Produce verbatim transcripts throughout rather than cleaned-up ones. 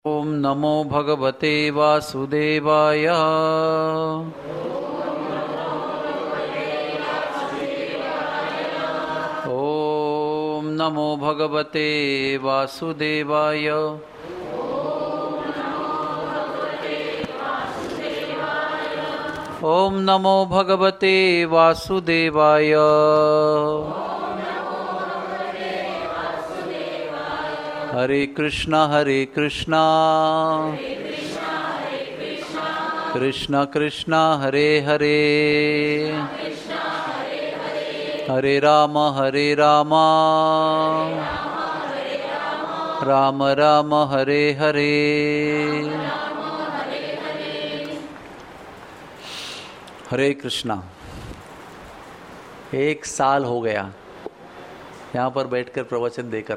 ओम नमो भगवते वासुदेवाय। ओम नमो भगवते वासुदेवाय। ओम नमो भगवते वासुदेवाय। हरे कृष्णा हरे कृष्णा कृष्णा कृष्णा हरे हरे हरे राम हरे राम राम राम हरे हरे। हरे कृष्णा। एक साल हो गया यहाँ पर बैठकर प्रवचन देकर।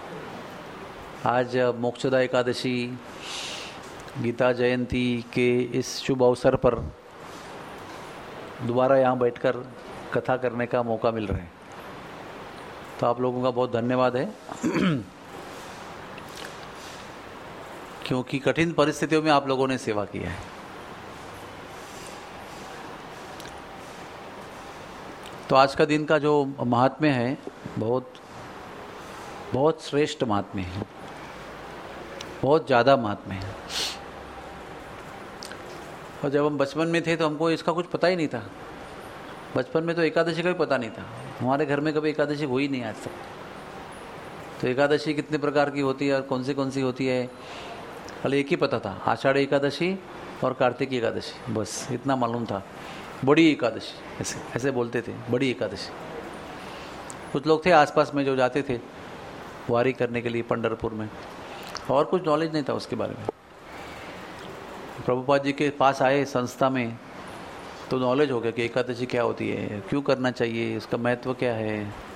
आज मोक्षदा एकादशी गीता जयंती के इस शुभ अवसर पर दोबारा यहाँ बैठकर कथा करने का मौका मिल रहा है, तो आप लोगों का बहुत धन्यवाद है क्योंकि कठिन परिस्थितियों में आप लोगों ने सेवा की है। तो आज का दिन का जो महात्म्य है बहुत बहुत श्रेष्ठ महात्म्य है, बहुत ज़्यादा महात्म्य है। और जब हम बचपन में थे तो हमको इसका कुछ पता ही नहीं था। बचपन में तो एकादशी का भी पता नहीं था, हमारे घर में कभी एकादशी हुई नहीं आज तक। तो एकादशी कितने प्रकार की होती है और कौन सी कौन सी होती है, खाली एक ही पता था, आषाढ़ एकादशी और कार्तिक एकादशी, बस इतना मालूम था। बड़ी एकादशी ऐसे ऐसे बोलते थे, बड़ी एकादशी। कुछ लोग थे आसपास में जो जाते थे वारी करने के लिए पंढरपुर में, और कुछ नॉलेज नहीं था उसके बारे में। प्रभुपाद जी के पास आए संस्था में तो नॉलेज हो गया कि एकादशी क्या होती है, क्यों करना चाहिए, इसका महत्व क्या है।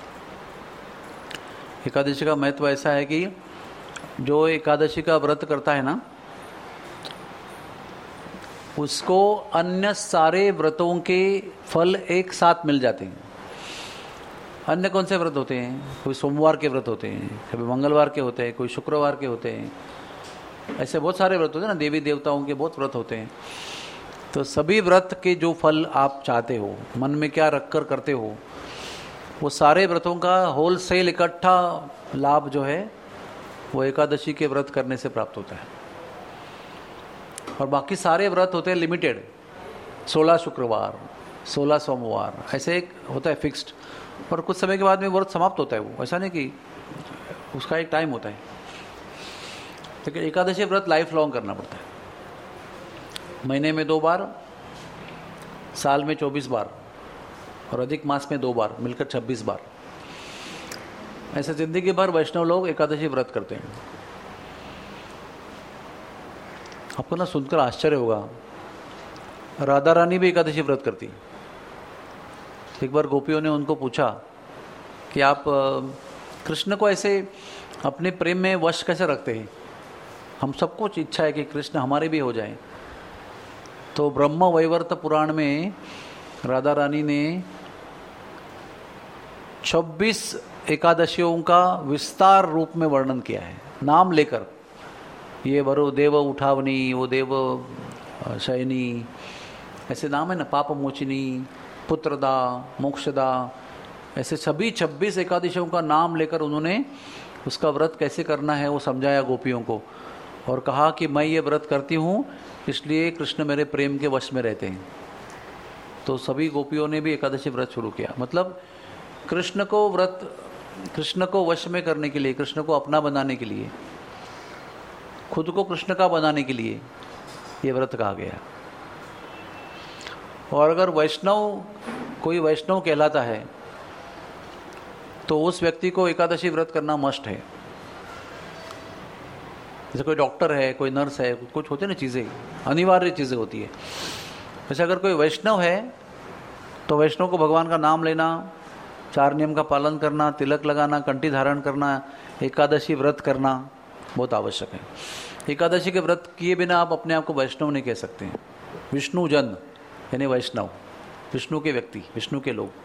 एकादशी का महत्व ऐसा है कि जो एकादशी का व्रत करता है ना, उसको अन्य सारे व्रतों के फल एक साथ मिल जाते हैं। अन्य कौन से व्रत होते हैं, कोई सोमवार के व्रत होते हैं, कभी मंगलवार के होते हैं, कोई शुक्रवार के होते हैं, ऐसे बहुत सारे व्रत होते हैं ना, देवी देवताओं के बहुत व्रत होते हैं। तो सभी व्रत के जो फल आप चाहते हो, मन में क्या रखकर करते हो, वो सारे व्रतों का होलसेल इकट्ठा लाभ जो है वो एकादशी के व्रत करने से प्राप्त होता है। और बाकी सारे व्रत होते हैं लिमिटेड, सोलह शुक्रवार, सोलह सोमवार, ऐसे एक होता है फिक्स्ड, और कुछ समय के बाद में व्रत समाप्त होता है। वो ऐसा नहीं कि उसका एक टाइम होता है, लेकिन एकादशी व्रत लाइफ लॉन्ग करना पड़ता है। महीने में दो बार, साल में चौबीस बार, और अधिक मास में दो बार, मिलकर छब्बीस बार। ऐसे जिंदगी भर वैष्णव लोग एकादशी व्रत करते हैं। आपको ना सुनकर आश्चर्य होगा, राधा रानी भी एकादशी व्रत करती। एक बार गोपियों ने उनको पूछा कि आप कृष्ण को ऐसे अपने प्रेम में वश कैसे रखते हैं, हम सबको इच्छा है कि कृष्ण हमारे भी हो जाएं। तो ब्रह्म वैवर्त पुराण में राधा रानी ने छब्बीस एकादशियों का विस्तार रूप में वर्णन किया है, नाम लेकर। ये वरु देव उठावनी, वो देव शयनी, ऐसे नाम है ना, पाप मोचिनी, पुत्रदा, मोक्षदा, ऐसे सभी छब्बीस एकादशियों का नाम लेकर उन्होंने उसका व्रत कैसे करना है वो समझाया गोपियों को, और कहा कि मैं ये व्रत करती हूँ इसलिए कृष्ण मेरे प्रेम के वश में रहते हैं। तो सभी गोपियों ने भी एकादशी व्रत शुरू किया। मतलब कृष्ण को व्रत, कृष्ण को वश में करने के लिए, कृष्ण को अपना बनाने के लिए, खुद को कृष्ण का बनाने के लिए ये व्रत कहा गया। और अगर वैष्णव, कोई वैष्णव कहलाता है तो उस व्यक्ति को एकादशी व्रत करना मस्ट है। जैसे कोई डॉक्टर है, कोई नर्स है, कुछ होते ना चीज़ें, अनिवार्य चीज़ें होती है। वैसे अगर कोई वैष्णव है तो वैष्णव को भगवान का नाम लेना, चार नियम का पालन करना, तिलक लगाना, कंठी धारण करना, एकादशी व्रत करना बहुत आवश्यक है। एकादशी के व्रत किए बिना आप अपने आप को वैष्णव नहीं कह सकते हैं। विष्णु जन यानी वैष्णव, विष्णु के व्यक्ति, विष्णु के लोग।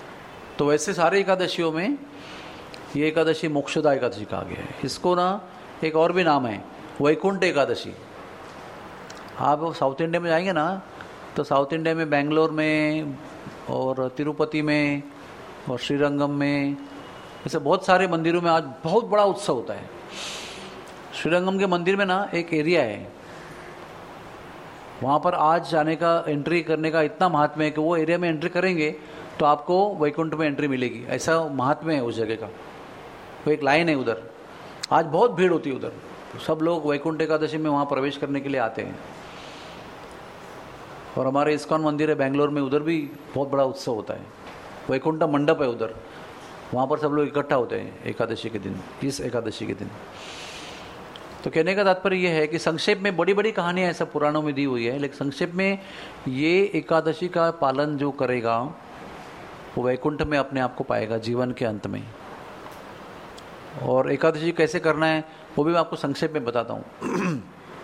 तो वैसे सारे एकादशियों में ये एकादशी मोक्षदा एकादशी कहा गया है। इसको ना एक और भी नाम है वैकुंठ एकादशी। आप साउथ इंडिया में जाएंगे ना तो साउथ इंडिया में बेंगलोर में और तिरुपति में और श्रीरंगम में, ऐसे बहुत सारे मंदिरों में आज बहुत बड़ा उत्सव होता है। श्रीरंगम के मंदिर में ना एक एरिया है, वहाँ पर आज जाने का, एंट्री करने का इतना महात्म्य है कि वो एरिया में एंट्री करेंगे तो आपको वैकुंठ में एंट्री मिलेगी, ऐसा महात्म्य है उस जगह का। वो एक लाइन है उधर, आज बहुत भीड़ होती है उधर, सब लोग वैकुंठ एकादशी में वहाँ प्रवेश करने के लिए आते हैं। और हमारे इस्कॉन मंदिर है बेंगलोर में, उधर भी बहुत बड़ा उत्सव होता है, वैकुंठ मंडप है उधर, वहाँ पर सब लोग इकट्ठा होते हैं एकादशी के दिन, इस एकादशी के दिन। तो कहने का तात्पर्य यह है कि संक्षेप में बड़ी बड़ी कहानियाँ ऐसा पुराणों में दी हुई है, लेकिन संक्षेप में ये एकादशी का पालन जो करेगा वो वैकुंठ में अपने आप को पाएगा जीवन के अंत में। और एकादशी कैसे करना है वो भी मैं आपको संक्षेप में बताता हूँ।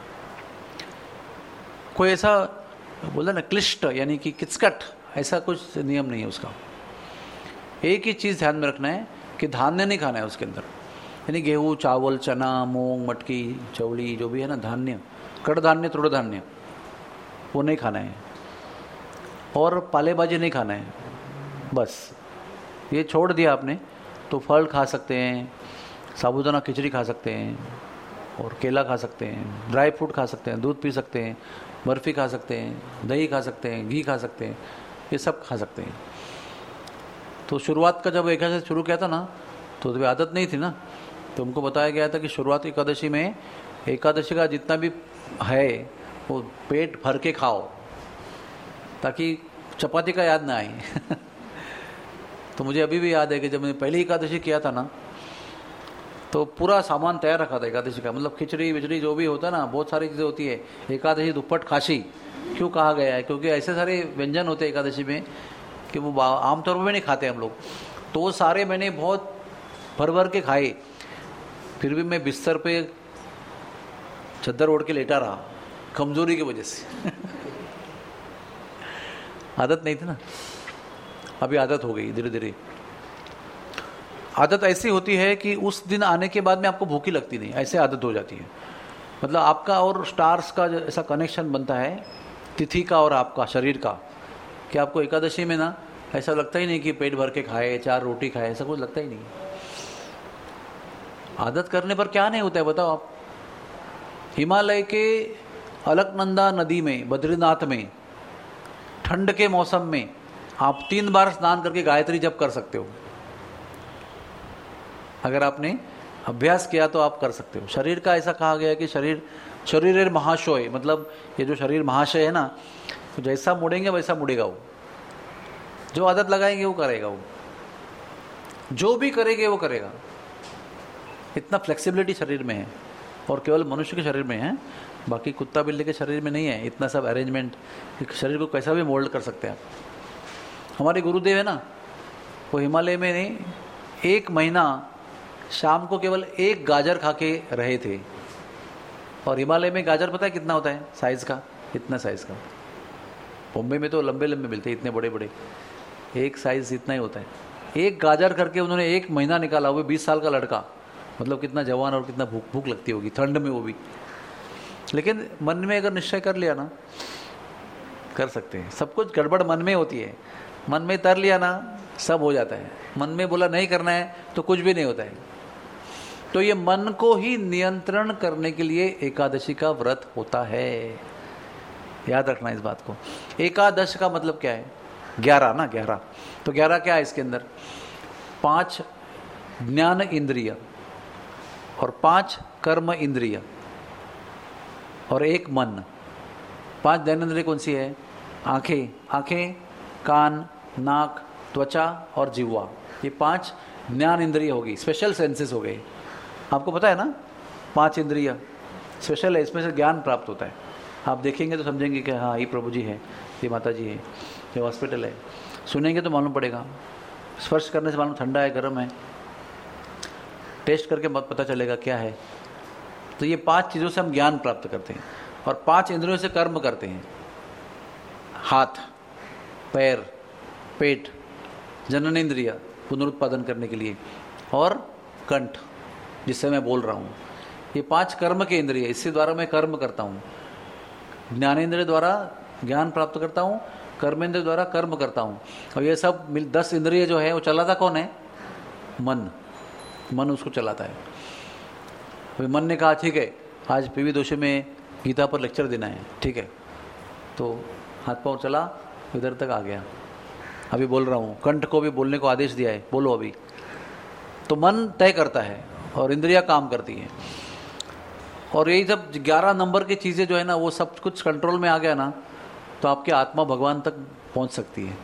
कोई ऐसा बोला ना क्लिष्ट यानी कि किचकट ऐसा कुछ नियम नहीं है उसका। एक ही चीज़ ध्यान में रखना है कि धान्य नहीं खाना है उसके अंदर, यानी गेहूँ, चावल, चना, मूंग, मटकी, चौड़ी जो भी है ना धान्य, कड़ धान्य, तृण धान्य, वो नहीं खाना है। और पालेभाजी नहीं खाना है, बस ये छोड़ दिया आपने तो फल खा सकते हैं, साबूदाना खिचड़ी खा सकते हैं, और केला खा सकते हैं, ड्राई फ्रूट खा सकते हैं, दूध पी सकते हैं, बर्फ़ी खा सकते हैं, दही खा सकते हैं, घी खा सकते हैं, ये सब खा सकते हैं। तो शुरुआत का जब एकादशी शुरू किया था ना तो तो आदत नहीं थी ना, तो उनको बताया गया था कि शुरुआत एकादशी में एकादशी का जितना भी है वो पेट भर के खाओ ताकि चपाती का याद ना आए। तो मुझे अभी भी याद है कि जब मैंने पहली एकादशी किया था ना तो पूरा सामान तैयार रखा था एकादशी का, मतलब खिचड़ी विचड़ी जो भी होता है ना, बहुत सारी चीज़ें होती है। एकादशी दुप्पट खाशी क्यों कहा गया है? क्योंकि ऐसे सारे व्यंजन होते हैं एकादशी में कि वो आमतौर पर नहीं खाते हम लोग, तो वो सारे मैंने बहुत भर भर के खाए। फिर भी मैं बिस्तर पे चद्दर ओढ़ के लेटा रहा कमजोरी की वजह से। आदत नहीं थी ना, अभी आदत हो गई धीरे धीरे। आदत ऐसी होती है कि उस दिन आने के बाद में आपको भूखी लगती नहीं, ऐसे आदत हो जाती है। मतलब आपका और स्टार्स का ऐसा कनेक्शन बनता है, तिथि का और आपका शरीर का, कि आपको एकादशी में ना ऐसा लगता ही नहीं कि पेट भर के खाए, चार रोटी खाए, ऐसा कुछ लगता ही नहीं। आदत करने पर क्या नहीं होता है बताओ आप। हिमालय के अलकनंदा नदी में, बद्रीनाथ में, ठंड के मौसम में आप तीन बार स्नान करके गायत्री जप कर सकते हो। अगर आपने अभ्यास किया तो आप कर सकते हो। शरीर का ऐसा कहा गया है कि शरीर शरीर महाशय, मतलब ये जो शरीर महाशय है ना, तो जैसा मुड़ेंगे वैसा मुड़ेगा वो। जो आदत लगाएंगे वो करेगा, वो जो भी करेंगे वो करेगा। इतना फ्लेक्सिबिलिटी शरीर में है, और केवल मनुष्य के शरीर में है, बाकी कुत्ता बिल्ली के शरीर में नहीं है। इतना सब अरेंजमेंट, शरीर को कैसा भी मोल्ड कर सकते हैं आप। हमारे गुरुदेव है ना, वो हिमालय में नहीं एक महीना शाम को केवल एक गाजर खा के रहे थे। और हिमालय में गाजर पता है कितना होता है साइज का? इतना साइज का। बॉम्बे में तो लंबे लंबे मिलते हैं, इतने बड़े बड़े, एक साइज इतना ही होता है। एक गाजर करके उन्होंने एक महीना निकाला, वो बीस साल का लड़का, मतलब कितना जवान और कितना भूख भूख लगती होगी ठंड में वो भी। लेकिन मन में अगर निश्चय कर लिया ना, कर सकते हैं। सब कुछ गड़बड़ मन में होती है, मन में तर लिया ना सब हो जाता है। मन में बोला नहीं करना है तो कुछ भी नहीं होता है। तो ये मन को ही नियंत्रण करने के लिए एकादशी का व्रत होता है, याद रखना इस बात को। एकादश का मतलब क्या है? ग्यारह ना, ग्यारह। तो ग्यारह क्या है इसके अंदर? पांच ज्ञान इंद्रिय और पांच कर्म इंद्रिय और एक मन। पांच ज्ञान इंद्रिय कौन सी है? आंखें, आंखें, कान, नाक, त्वचा और जिह्वा, ये पांच ज्ञान इंद्रिय होगी, स्पेशल सेंसेस हो गए। आपको पता है ना, पांच इंद्रिय स्पेशल है, इसमें से ज्ञान प्राप्त होता है। आप देखेंगे तो समझेंगे कि हाँ ये प्रभु जी है, ये माता जी है, ये हॉस्पिटल है। सुनेंगे तो मालूम पड़ेगा, स्पर्श करने से मालूम ठंडा है, गर्म है, टेस्ट करके पता चलेगा क्या है। तो ये पांच चीज़ों से हम ज्ञान प्राप्त करते हैं, और पांच इंद्रियों से कर्म करते हैं। हाथ, पैर, पेट, जननेंद्रिय पुनरुत्पादन करने के लिए, और कंठ जिससे मैं बोल रहा हूँ, ये पांच कर्म के इंद्रिय, इसके द्वारा मैं कर्म करता हूँ। ज्ञानेंद्रिय द्वारा ज्ञान प्राप्त करता हूँ, कर्मेंद्रिय द्वारा कर्म करता हूँ। और ये सब मिल दस इंद्रिय जो है वो चलाता कौन है? मन। मन उसको चलाता है। अभी मन ने कहा ठीक है आज पीवी दोषी में गीता पर लेक्चर देना है, ठीक है, तो हाथ पाँव चला, इधर तक आ गया, अभी बोल रहा हूँ, कंठ को भी बोलने को आदेश दिया है, बोलो अभी। तो मन तय करता है और इंद्रियां काम करती हैं। और यही सब ग्यारह नंबर की चीज़ें जो है ना, वो सब कुछ कंट्रोल में आ गया ना, तो आपकी आत्मा भगवान तक पहुंच सकती है।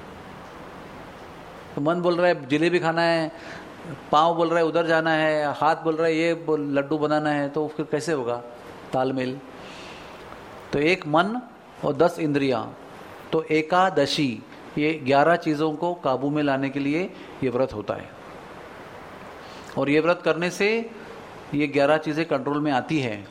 तो मन बोल रहा है जलेबी खाना है, पाँव बोल रहा है उधर जाना है, हाथ बोल रहा है ये लड्डू बनाना है, तो फिर कैसे होगा तालमेल? तो एक मन और दस इंद्रियां, तो एकादशी, ये ग्यारह चीज़ों को काबू में लाने के लिए ये व्रत होता है। और ये व्रत करने से ये ग्यारह चीज़ें कंट्रोल में आती हैं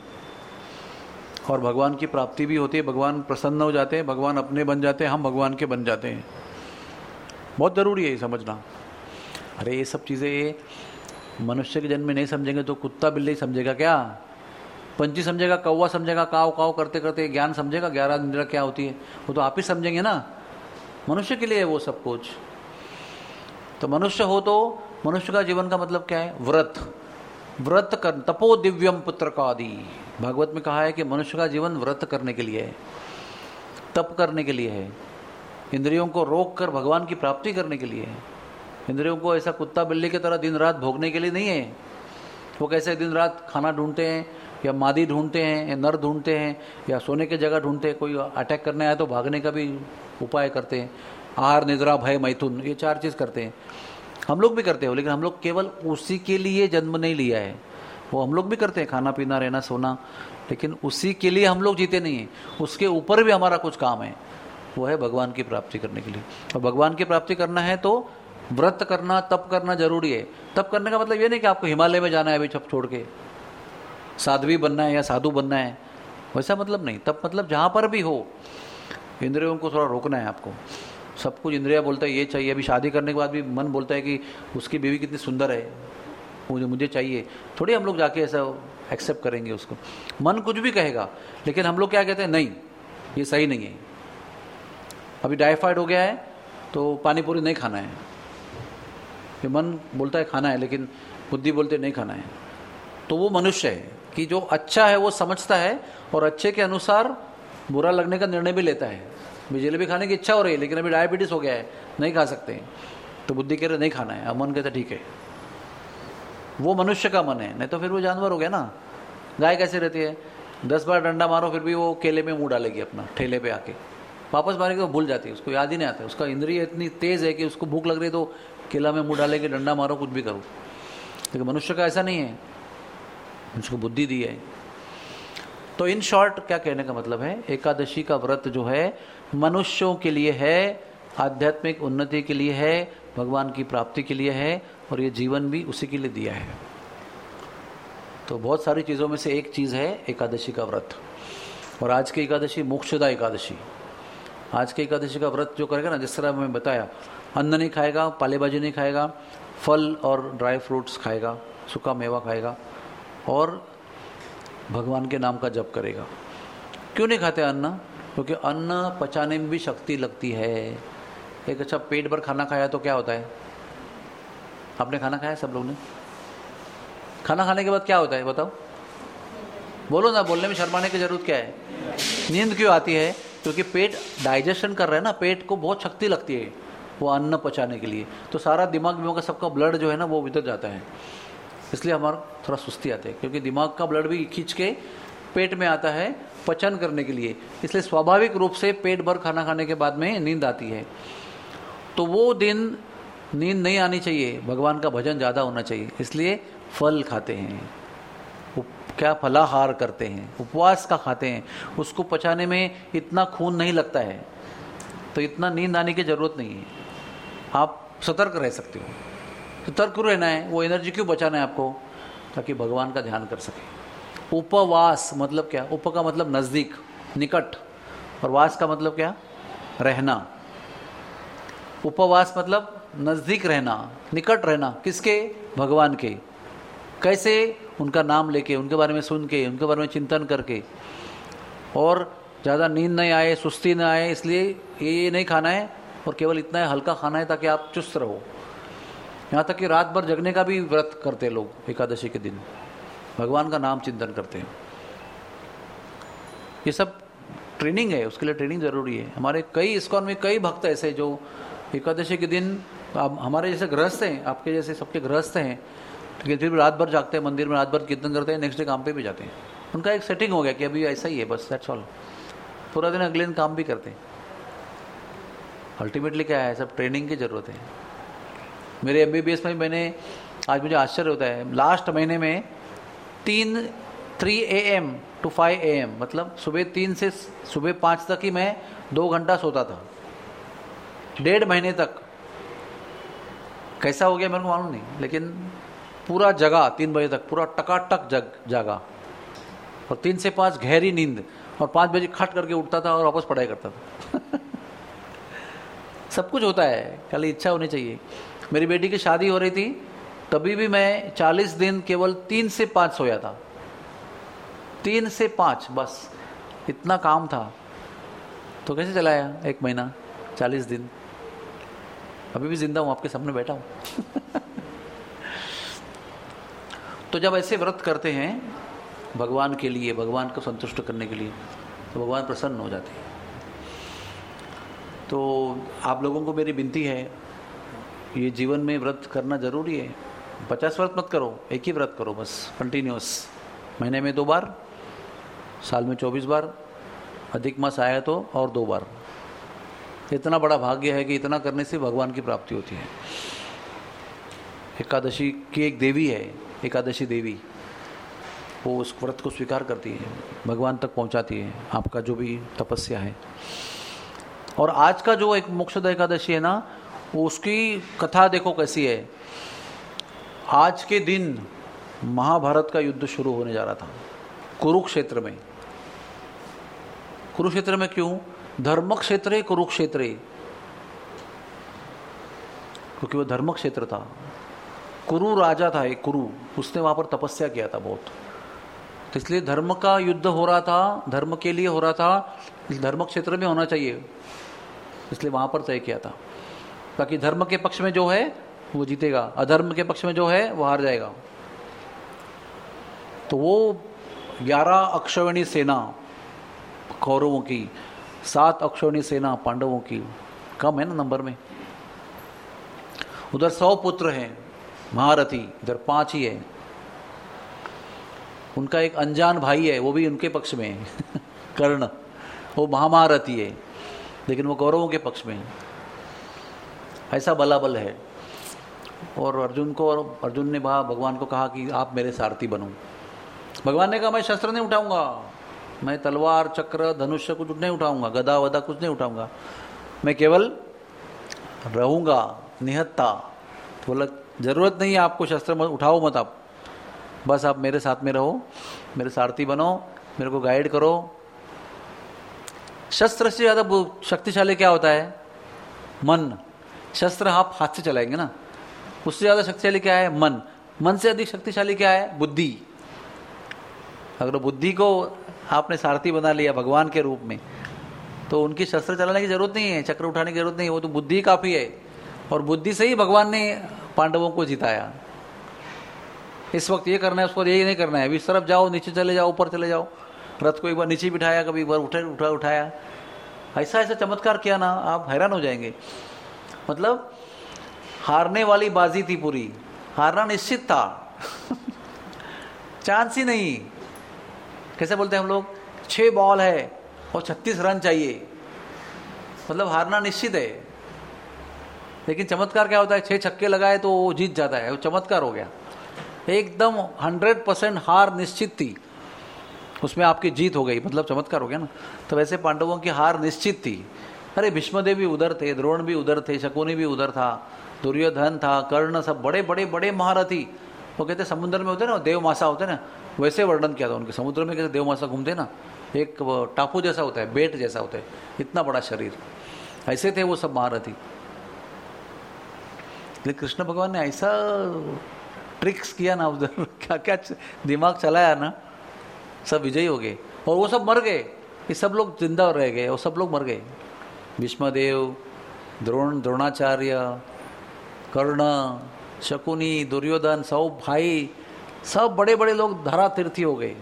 और भगवान की प्राप्ति भी होती है। भगवान प्रसन्न हो जाते हैं, भगवान अपने बन जाते हैं, हम भगवान के बन जाते हैं। बहुत ज़रूरी है ये समझना। अरे ये सब चीज़ें मनुष्य के जन्म में नहीं समझेंगे तो कुत्ता बिल्ली समझेगा क्या? पंछी समझेगा, कौवा समझेगा, काव काव करते करते ज्ञान समझेगा ग्यारह इंद्रियां क्या होती है, वो तो आप ही समझेंगे ना। मनुष्य के लिए है वो सब कुछ। तो मनुष्य हो तो मनुष्य का जीवन का मतलब क्या है? व्रत। व्रत कर, तपो दिव्यम पुत्र का आदि, भागवत में कहा है कि मनुष्य का जीवन व्रत करने के लिए है, तप करने के लिए है, इंद्रियों को रोक कर भगवान की प्राप्ति करने के लिए है। इंद्रियों को ऐसा कुत्ता बिल्ली की तरह दिन रात भोगने के लिए नहीं है। वो कैसे दिन रात खाना ढूंढते हैं, या मादी ढूंढते हैं, या नर ढूंढते हैं, या सोने की जगह ढूंढते हैं। कोई अटैक करने आया तो भागने का भी उपाय करते हैं। आहार, निद्रा, भय, मैथुन, ये चार चीज़ करते हैं। हम लोग भी करते हो, लेकिन हम लोग केवल उसी के लिए जन्म नहीं लिया है। वो हम लोग भी करते हैं, खाना पीना रहना सोना, लेकिन उसी के लिए हम लोग जीते नहीं हैं। उसके ऊपर भी हमारा कुछ काम है, वो है भगवान की प्राप्ति करने के लिए। और भगवान की प्राप्ति करना है तो व्रत करना, तप करना जरूरी है। तप करने का मतलब ये नहीं कि आपको हिमालय में जाना है अभी छप छोड़ के, साध्वी बनना है या साधु बनना है, वैसा मतलब नहीं। तप मतलब जहाँ पर भी हो इंद्रियों को थोड़ा रोकना है आपको। सब कुछ इंद्रिया बोलता है ये चाहिए, अभी शादी करने के बाद भी मन बोलता है कि उसकी बीवी कितनी सुंदर है, मुझे मुझे चाहिए। थोड़ी हम लोग जाके ऐसा एक्सेप्ट करेंगे उसको। मन कुछ भी कहेगा, लेकिन हम लोग क्या कहते हैं, नहीं ये सही नहीं है। अभी टाइफाइड हो गया है तो पानी पूरी नहीं खाना है, ये मन बोलता है खाना है, लेकिन बुद्धि बोलते नहीं खाना है। तो वो मनुष्य है कि जो अच्छा है वो समझता है और अच्छे के अनुसार बुरा लगने का निर्णय भी लेता है। जलेबी खाने की इच्छा हो रही है, लेकिन अभी डायबिटीज हो गया है, नहीं खा सकते, तो बुद्धि कह रहे नहीं खाना है, अब मन कहता ठीक है। वो मनुष्य का मन है, नहीं तो फिर वो जानवर हो गया ना। गाय कैसे रहती है, दस बार डंडा मारो फिर भी वो केले में मुंह डालेगी अपना, ठेले पे आके वापस मारेगी तो भूल जाती है, उसको याद ही नहीं आता। उसका इंद्रिय इतनी तेज है कि उसको भूख लग रही है तो केला में मुंह डालेगी, डंडा मारो, कुछ भी करो। लेकिन मनुष्य का ऐसा नहीं है, उसको बुद्धि दी है। तो इन शॉर्ट क्या कहने का मतलब है, एकादशी का व्रत जो है मनुष्यों के लिए है, आध्यात्मिक उन्नति के लिए है, भगवान की प्राप्ति के लिए है, और ये जीवन भी उसी के लिए दिया है। तो बहुत सारी चीज़ों में से एक चीज़ है एकादशी का व्रत। और आज की एकादशी मोक्षदा एकादशी, आज की एकादशी का व्रत जो करेगा ना, जिस तरह मैं बताया, अन्न नहीं खाएगा, पालेभाजी नहीं खाएगा, फल और ड्राई फ्रूट्स खाएगा, सूखा मेवा खाएगा, और भगवान के नाम का जप करेगा। क्यों नहीं खाते अन्न? क्योंकि अन्न पचाने में भी शक्ति लगती है। एक अच्छा पेट भर खाना खाया तो क्या होता है? आपने खाना खाया, सब लोग ने? खाना खाने के बाद क्या होता है बताओ? बोलो ना, बोलने में शर्माने की जरूरत क्या है? नींद क्यों आती है? क्योंकि पेट डाइजेशन कर रहा है ना, पेट को बहुत शक्ति लगती है वो अन्न पचाने के लिए। तो सारा दिमाग में का सबका ब्लड जो है ना वो भीतर जाता है, इसलिए हमारा थोड़ा सुस्ती आते हैं, क्योंकि दिमाग का ब्लड भी खींच के पेट में आता है पचन करने के लिए। इसलिए स्वाभाविक रूप से पेट भर खाना खाने के बाद में नींद आती है। तो वो दिन नींद नहीं आनी चाहिए, भगवान का भजन ज़्यादा होना चाहिए, इसलिए फल खाते हैं, क्या फलाहार करते हैं, उपवास का खाते हैं। उसको पचाने में इतना खून नहीं लगता है, तो इतना नींद आने की ज़रूरत नहीं है, आप सतर्क रह सकते हो। सतर्क क्यों रहना है, वो एनर्जी क्यों बचाना है आपको? ताकि भगवान का ध्यान कर सके। उपवास मतलब क्या? उप का मतलब नज़दीक, निकट, और वास का मतलब क्या? रहना। उपवास मतलब नज़दीक रहना, निकट रहना, किसके? भगवान के। कैसे? उनका नाम लेके, उनके बारे में सुन के, उनके बारे में चिंतन करके, और ज़्यादा नींद नहीं आए, सुस्ती ना आए, इसलिए ये ये नहीं खाना है और केवल इतना है हल्का खाना है ताकि आप चुस्त रहो। यहाँ तक कि रात भर जगने का भी व्रत करते लोग एकादशी के दिन, भगवान का नाम चिंतन करते हैं। ये सब ट्रेनिंग है, उसके लिए ट्रेनिंग जरूरी है। हमारे कई इस्कॉन में कई भक्त ऐसे जो एकादशी के दिन, अब हमारे जैसे गृहस्थ हैं, आपके जैसे सबके गृहस्थ हैं, लेकिन फिर भी रात भर जागते हैं, मंदिर में रात भर कीर्तन करते हैं, नेक्स्ट डे काम पे भी जाते हैं। उनका एक सेटिंग हो गया कि अभी ऐसा ही है, बस दैट्स ऑल। पूरा दिन अगले दिन काम भी करते हैं। अल्टीमेटली क्या है, सब ट्रेनिंग की जरूरत है। मेरे एमबीबीएस में मैंने, आज मुझे आश्चर्य होता है, लास्ट महीने में तीन three A M two five A M मतलब सुबह तीन से सुबह पाँच तक ही मैं दो घंटा सोता था, डेढ़ महीने तक। कैसा हो गया मेरे को मालूम नहीं, लेकिन पूरा जगा तीन बजे तक, पूरा टकाटक जग जागा, और तीन से पाँच गहरी नींद, और पाँच बजे खट करके उठता था और वापस पढ़ाई करता था। सब कुछ होता है, खाली इच्छा होनी चाहिए। मेरी बेटी की शादी हो रही थी, तभी भी मैं चालीस दिन केवल तीन से पाँच सोया था, तीन से पाँच, बस इतना काम था। तो कैसे चलाया एक महीना, चालीस दिन। अभी भी जिंदा हूँ, आपके सामने बैठा हूँ। तो जब ऐसे व्रत करते हैं भगवान के लिए, भगवान को संतुष्ट करने के लिए, तो भगवान प्रसन्न हो जाते हैं। तो आप लोगों को मेरी विनती है, ये जीवन में व्रत करना जरूरी है। पचास व्रत मत करो, एक ही व्रत करो बस, कंटिन्यूस। महीने में दो बार, साल में चौबीस बार, अधिक मास आया तो और दो बार। इतना बड़ा भाग्य है कि इतना करने से भगवान की प्राप्ति होती है। एकादशी की एक देवी है, एकादशी देवी, वो उस व्रत को स्वीकार करती है, भगवान तक पहुंचाती है आपका जो भी तपस्या है। और आज का जो एक मोक्षदा एकादशी है ना, उसकी कथा देखो कैसी है। आज के दिन महाभारत का युद्ध शुरू होने जा रहा था कुरुक्षेत्र में। कुरुक्षेत्र में क्यों? धर्म क्षेत्र कुरुक्षेत्र, क्योंकि वो धर्म क्षेत्र था। कुरु राजा था एक, कुरु, उसने वहां पर तपस्या किया था बहुत, तो इसलिए धर्म का युद्ध हो रहा था, धर्म के लिए हो रहा था, इस धर्म क्षेत्र में होना चाहिए, इसलिए वहां पर तय किया था, ताकि धर्म के पक्ष में जो है वो जीतेगा, अधर्म के पक्ष में जो है वो हार जाएगा। तो वो ग्यारह अक्षौहिणी सेना कौरवों की, सात अक्षौहिणी सेना पांडवों की, कम है ना नंबर में। उधर सौ पुत्र हैं महारथी, इधर पांच ही है। उनका एक अनजान भाई है, वो भी उनके पक्ष में है। कर्ण, वो महामहारथी है, लेकिन वो कौरवों के पक्ष में है। ऐसा बलाबल है। और अर्जुन को, और अर्जुन ने भगवान को कहा कि आप मेरे सारथी बनो। भगवान ने कहा मैं शस्त्र नहीं उठाऊंगा, मैं तलवार चक्र धनुष्य कुछ नहीं उठाऊंगा, गदा वदा कुछ नहीं उठाऊंगा, मैं केवल रहूंगा निहत्ता। तो बोला जरूरत नहीं है आपको शस्त्र मत उठाओ, मत आप, बस आप मेरे साथ में रहो, मेरे सारथी बनो, मेरे को गाइड करो। शस्त्र से ज्यादा शक्तिशाली क्या होता है? मन। शस्त्र आप हाथ से चलाएंगे ना, उससे ज्यादा शक्तिशाली क्या है? मन। मन से अधिक शक्तिशाली क्या है? बुद्धि। अगर बुद्धि को आपने सारथी बना लिया भगवान के रूप में, तो उनकी शस्त्र चलाने की जरूरत नहीं है, चक्र उठाने की जरूरत नहीं है, वो तो बुद्धि काफी है। और बुद्धि से ही भगवान ने पांडवों को जिताया। इस वक्त ये करना है, उसको ये नहीं करना है, अभी इस तरफ जाओ, नीचे चले जाओ, ऊपर चले जाओ। रथ को एक बार नीचे बिठाया, कभी एक बार उठे उठा उठाया, ऐसा ऐसा चमत्कार किया ना, आप हैरान हो जाएंगे। मतलब हारने वाली बाजी थी पूरी, हारना निश्चित था। चांस ही नहीं। कैसे बोलते हैं हम लोग, छह बॉल है और छत्तीस रन चाहिए, मतलब हारना निश्चित है। लेकिन चमत्कार क्या होता है, छह छक्के लगाए तो वो जीत जाता है, वो चमत्कार हो गया। एकदम हंड्रेड परसेंट हार निश्चित थी, उसमें आपकी जीत हो गई, मतलब चमत्कार हो गया ना। तो वैसे पांडवों की हार निश्चित थी। अरे भीष्मदेव भी उधर थे, द्रोण भी उधर थे, शकुनी भी उधर था, दुर्योधन था, कर्ण, सब बड़े बड़े बड़े महारथी। वो कहते समुद्र में होते ना देवमासा होते ना, वैसे वर्णन किया था उनके। समुद्र में कैसे देवमासा घूमते ना, एक टापू जैसा होता है, बेट जैसा होता है, इतना बड़ा शरीर, ऐसे थे वो सब महारथी। लेकिन कृष्ण भगवान ने ऐसा ट्रिक्स किया ना उधर, क्या क्या दिमाग चलाया ना, सब विजयी हो गए। और वो सब मर गए, ये सब लोग जिंदा रह गए, वो सब लोग मर गए। भीष्मदेव, द्रोण द्रोणाचार्य, कर्ण, शकुनी, दुर्योधन, सब भाई, सब बड़े बड़े लोग धरा तीर्थी हो गए।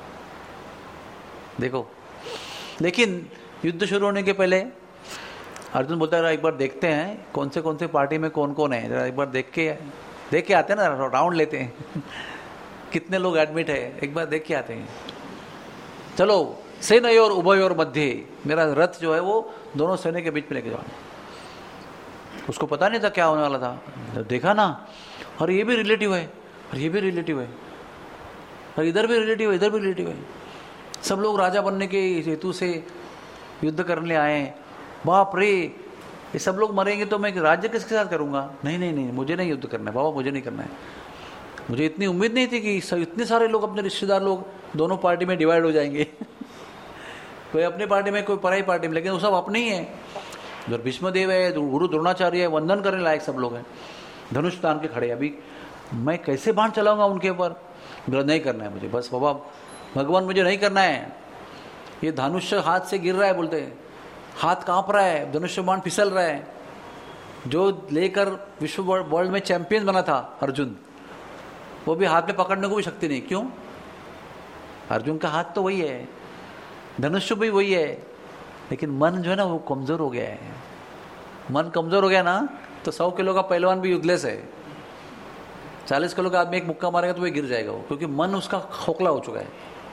देखो, लेकिन युद्ध शुरू होने के पहले अर्जुन बोलता है एक बार देखते हैं कौन से कौन से पार्टी में कौन कौन है, जरा एक बार देख के देख के आते हैं ना, राउंड लेते हैं कितने लोग एडमिट है, एक बार देख के आते हैं। चलो, सेनयोर उभयोर मध्य, मेरा रथ जो है वो दोनों सेना के बीच में लेके जाओ। उसको पता नहीं था क्या होने वाला था, जब देखा ना, और ये भी रिलेटिव है, और ये भी रिलेटिव है, और इधर भी रिलेटिव है, इधर भी रिलेटिव है, सब लोग राजा बनने के हेतु से युद्ध करने आए। बाप रे, ये सब लोग मरेंगे तो मैं राज्य किसके साथ करूंगा? नहीं नहीं नहीं, मुझे नहीं युद्ध करना है बाबा, मुझे नहीं करना है। मुझे इतनी उम्मीद नहीं थी कि इतने सारे लोग, अपने रिश्तेदार लोग दोनों पार्टी में डिवाइड हो जाएंगे कोई अपनी पार्टी में, कोई पराई पार्टी में, लेकिन वो सब अपने ही है। उधर भीष्मदेव है, गुरु द्रोणाचार्य है, वंदन करने लायक सब लोग हैं, धनुष तान के खड़े। अभी मैं कैसे बाण चलाऊंगा उनके ऊपर? मेरा नहीं करना है मुझे, बस बाबा भगवान मुझे नहीं करना है। ये धनुष हाथ से गिर रहा है, बोलते हैं हाथ कांप रहा है, धनुष बाण फिसल रहा है। जो लेकर विश्व वर्ल्ड में चैंपियन बना था अर्जुन, वो भी हाथ में पकड़ने को भी शक्ति नहीं। क्यों? अर्जुन का हाथ तो वही है, धनुष भी वही है, लेकिन मन जो है ना वो कमजोर हो गया है। मन कमजोर हो गया ना तो सौ किलो का पहलवान भी युद्धलेस है, चालीस किलो का आदमी एक मुक्का मारेगा तो वह गिर जाएगा वो, क्योंकि मन उसका खोखला हो चुका है।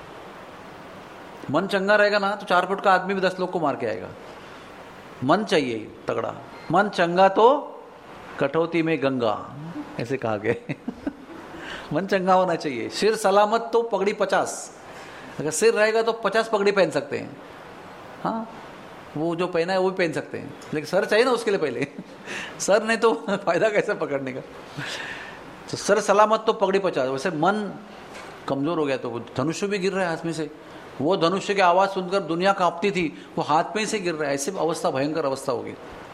मन चंगा रहेगा ना तो चार फुट का आदमी भी दस लोग को मार के आएगा। मन चाहिए तगड़ा, मन चंगा तो कटौती में गंगा, ऐसे कहा गया मन चंगा होना चाहिए। सिर सलामत तो पगड़ी पचास, अगर सिर रहेगा तो पचास पगड़ी पहन सकते हैं। हाँ, वो जो पहना है वो भी पहन सकते हैं, लेकिन सर चाहिए ना उसके लिए पहले सर नहीं तो फायदा कैसे पकड़ने का। तो सर सलामत तो पगड़ी पचास। वैसे मन कमजोर हो गया तो वो धनुष्य भी गिर रहा है हाथ में से। वो धनुष्य की आवाज सुनकर दुनिया कांपती थी, वो हाथ में से गिर रहा है। ऐसी अवस्था, भयंकर अवस्था होगी।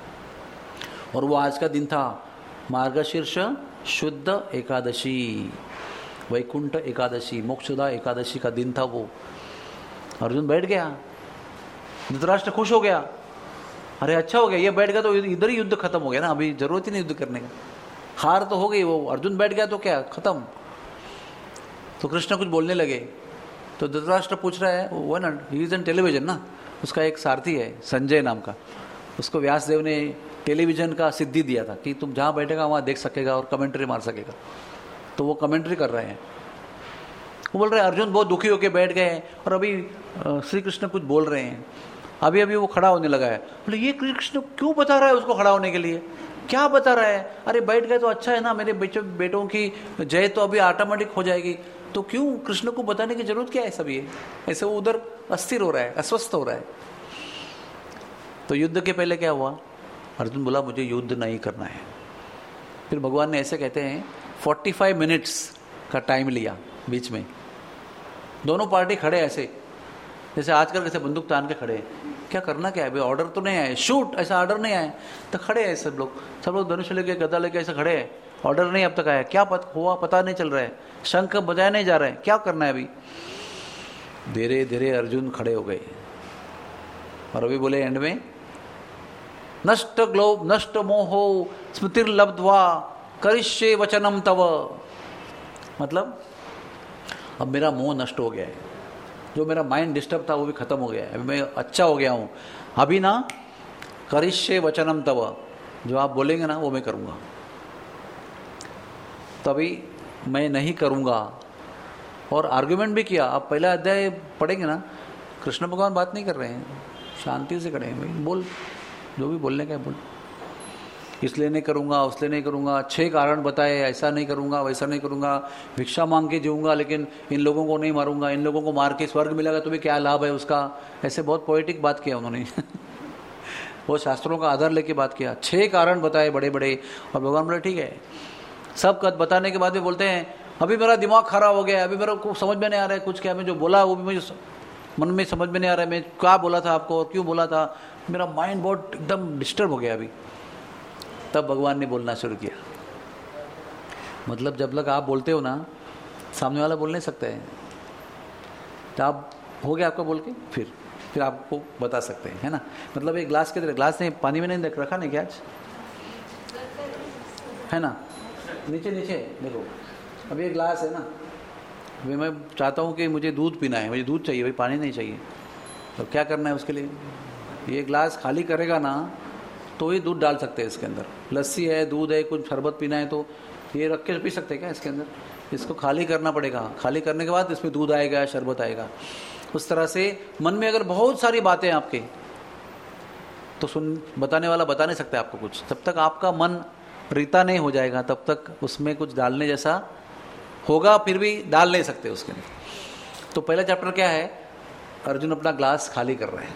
और वो आज का दिन था मार्गशीर्ष शुद्ध एकादशी, वैकुंठ एकादशी, मोक्षदा एकादशी का दिन था वो। अर्जुन बैठ गया, धृतराष्ट्र खुश हो गया, अरे अच्छा हो गया ये बैठ गया तो इधर ही युद्ध खत्म हो गया ना, अभी जरूरत ही नहीं युद्ध करने का। हार तो हो गई, वो अर्जुन बैठ गया तो क्या खत्म। तो कृष्ण कुछ बोलने लगे तो धृतराष्ट्र पूछ रहा है, वो ना ही इज ऑन टेलीविजन ना, उसका एक सारथी है संजय नाम का, उसको व्यासदेव ने टेलीविजन का सिद्धि दिया था कि तुम जहाँ बैठेगा वहाँ देख सकेगा और कमेंट्री मार सकेगा। तो वो कमेंट्री कर रहे हैं, वो बोल रहे हैं अर्जुन बहुत दुखी होकर बैठ गए और अभी श्री कृष्ण कुछ बोल रहे हैं, अभी अभी वो खड़ा होने लगा है। बोले ये कृष्ण क्यों बता रहा है उसको खड़ा होने के लिए, क्या बता रहा है? अरे बैठ गए तो अच्छा है ना, मेरे बेटों बेटों की जय तो अभी ऑटोमेटिक हो जाएगी, तो क्यों कृष्ण को बताने की जरूरत क्या है? सब ये ऐसे वो उधर अस्थिर हो रहा है, अस्वस्थ हो रहा है। तो युद्ध के पहले क्या हुआ? अर्जुन बोला मुझे युद्ध नहीं करना है। फिर भगवान ने ऐसे कहते हैं पैंतालीस मिनट्स का टाइम लिया, बीच में दोनों पार्टी खड़े ऐसे, जैसे आजकल कैसे बंदूक तान के खड़े, क्या करना क्या है भाई, ऑर्डर तो नहीं आए, शूट ऐसा ऑर्डर नहीं आए, तो खड़े हैं सब लोग, सब लोग धनुष लेके गदा लेके ऐसे खड़े हैं, ऑर्डर नहीं अब तक आया, क्या पत हुआ पता नहीं चल रहा है, शंख बजाए नहीं जा रहे हैं, क्या करना है अभी। धीरे धीरे अर्जुन खड़े हो गए और अभी बोले एंड में नष्ट ग्लोब नष्ट मोहो स्मृतिर्लब्ध्वा करिष्ये वचनम तव, मतलब अब मेरा मोह नष्ट हो गया है, जो मेरा माइंड डिस्टर्ब था वो भी खत्म हो गया है, अभी मैं अच्छा हो गया हूँ, अभी ना करिष्ये वचनम तव, जो आप बोलेंगे ना वो मैं करूँगा, तभी मैं नहीं करूँगा। और आर्ग्यूमेंट भी किया। आप पहला अध्याय पढ़ेंगे ना, कृष्ण भगवान बात नहीं कर रहे हैं, शांति से खड़े हैं, भाई बोल जो भी बोलने का है बोल, इसलिए नहीं करूँगा उसलिए नहीं करूँगा, छह कारण बताए, ऐसा नहीं करूँगा वैसा नहीं करूँगा, भिक्षा मांग के जीऊँगा लेकिन इन लोगों को नहीं मारूंगा, इन लोगों को मार के स्वर्ग मिलेगा तो भी क्या लाभ है उसका, ऐसे बहुत पोएटिक बात किया उन्होंने वो शास्त्रों का आधार लेके बात किया, छह कारण बताए बड़े बड़े। और भगवान बोले ठीक है, सब कद बताने के बाद भी बोलते हैं अभी मेरा दिमाग खराब हो गया, अभी मेरे को समझ में नहीं आ रहा है कुछ, क्या मैं जो बोला वो भी मुझे मन में समझ में नहीं आ रहा है, मैं क्या बोला था आपको और क्यों बोला था, मेरा माइंड बहुत एकदम डिस्टर्ब हो गया अभी। तब भगवान ने बोलना शुरू किया, मतलब जब तक आप बोलते हो ना, सामने वाला बोल नहीं सकता है, तो आप हो गया आपका बोल के, फिर फिर आपको बता सकते हैं, है ना। मतलब एक ग्लास के तरह, ग्लास नहीं पानी में नहीं रखा नहीं क्या आज, है ना, नीचे नीचे देखो, अभी एक ग्लास है ना, अभी मैं चाहता हूँ कि मुझे दूध पीना है, मुझे दूध चाहिए भाई, पानी नहीं चाहिए, तो क्या करना है उसके लिए, ये ग्लास खाली करेगा ना तो ही दूध डाल सकते हैं इसके अंदर। लस्सी है, दूध है, कुछ शरबत पीना है तो ये रख के पी सकते हैं क्या इसके अंदर, इसको खाली करना पड़ेगा, खाली करने के बाद इसमें दूध आएगा, शरबत आएगा। उस तरह से मन में अगर बहुत सारी बातें आपके, तो सुन बताने वाला बता नहीं सकता आपको कुछ, जब तक आपका मन रीता नहीं हो जाएगा तब तक उसमें कुछ डालने जैसा होगा, फिर भी डाल नहीं सकते उसके अंदर। तो पहला चैप्टर क्या है, अर्जुन अपना ग्लास खाली कर रहे हैं,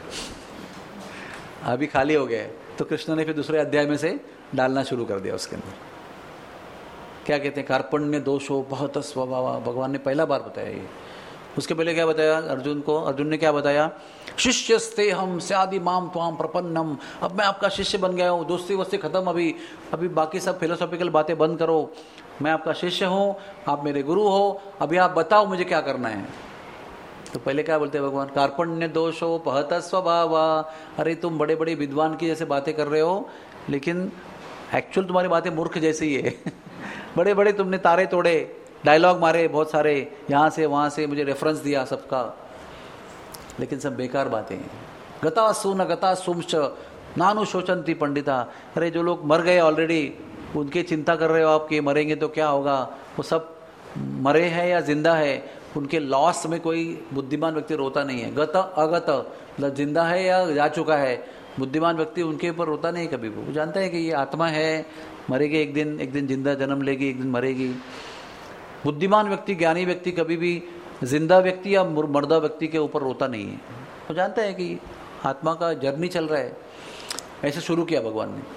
अभी खाली हो गया है, तो कृष्ण ने फिर दूसरे अध्याय में से डालना शुरू कर दिया उसके अंदर। क्या कहते हैं, कार्पण्य दोषो बहुत स्वभाव, भगवान ने पहला बार बताया ये। उसके पहले क्या बताया अर्जुन को, अर्जुन ने क्या बताया, शिष्यस्ते हम स्यादि माम त्वाम प्रपन्नम, अब मैं आपका शिष्य बन गया हूँ, दोस्ती वस्ती खत्म, अभी अभी बाकी सब फिलोसॉफिकल बातें बंद करो, मैं आपका शिष्य हूँ, आप मेरे गुरु हो, अभी आप बताओ मुझे क्या करना है। तो पहले क्या बोलते हैं भगवान, कार्पण्य दोषो पहत स्वभाव, अरे तुम बड़े बड़े विद्वान की जैसे बातें कर रहे हो, लेकिन एक्चुअल तुम्हारी बातें मूर्ख जैसी है बड़े बड़े तुमने तारे तोड़े, डायलॉग मारे बहुत सारे, यहाँ से वहाँ से मुझे रेफरेंस दिया सबका, लेकिन सब बेकार बातें हैं। गता सुन गता सुमच नानु शोचंती पंडिता, अरे जो लोग मर गए ऑलरेडी उनकी चिंता कर रहे हो आप कि मरेंगे तो क्या होगा, वो सब मरे हैं या जिंदा है, उनके लॉस में कोई बुद्धिमान व्यक्ति रोता नहीं है। गत अगत, मतलब जिंदा है या जा चुका है, बुद्धिमान व्यक्ति उनके ऊपर रोता नहीं कभी, वो जानता है कि ये आत्मा है, मरेगी एक दिन, एक दिन जिंदा जन्म लेगी, एक दिन मरेगी। बुद्धिमान व्यक्ति, ज्ञानी व्यक्ति कभी भी जिंदा व्यक्ति या मर्दा व्यक्ति के ऊपर रोता नहीं है, वो जानता है कि आत्मा का जर्नी चल रहा है। ऐसे शुरू किया भगवान ने।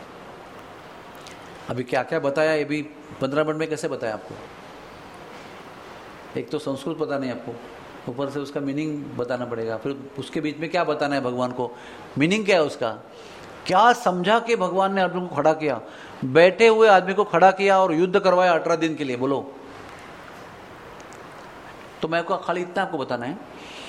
अभी क्या क्या बताया ये भी पंद्रह मिनट में कैसे बताया आपको, एक तो संस्कृत पता नहीं आपको, ऊपर से उसका मीनिंग बताना पड़ेगा, फिर उसके बीच में क्या बताना है भगवान को, मीनिंग क्या है उसका, क्या समझा के भगवान ने अर्जुन को खड़ा किया, बैठे हुए आदमी को खड़ा किया और युद्ध करवाया अठारह दिन के लिए, बोलो। तो मैं को खाली इतना आपको बताना है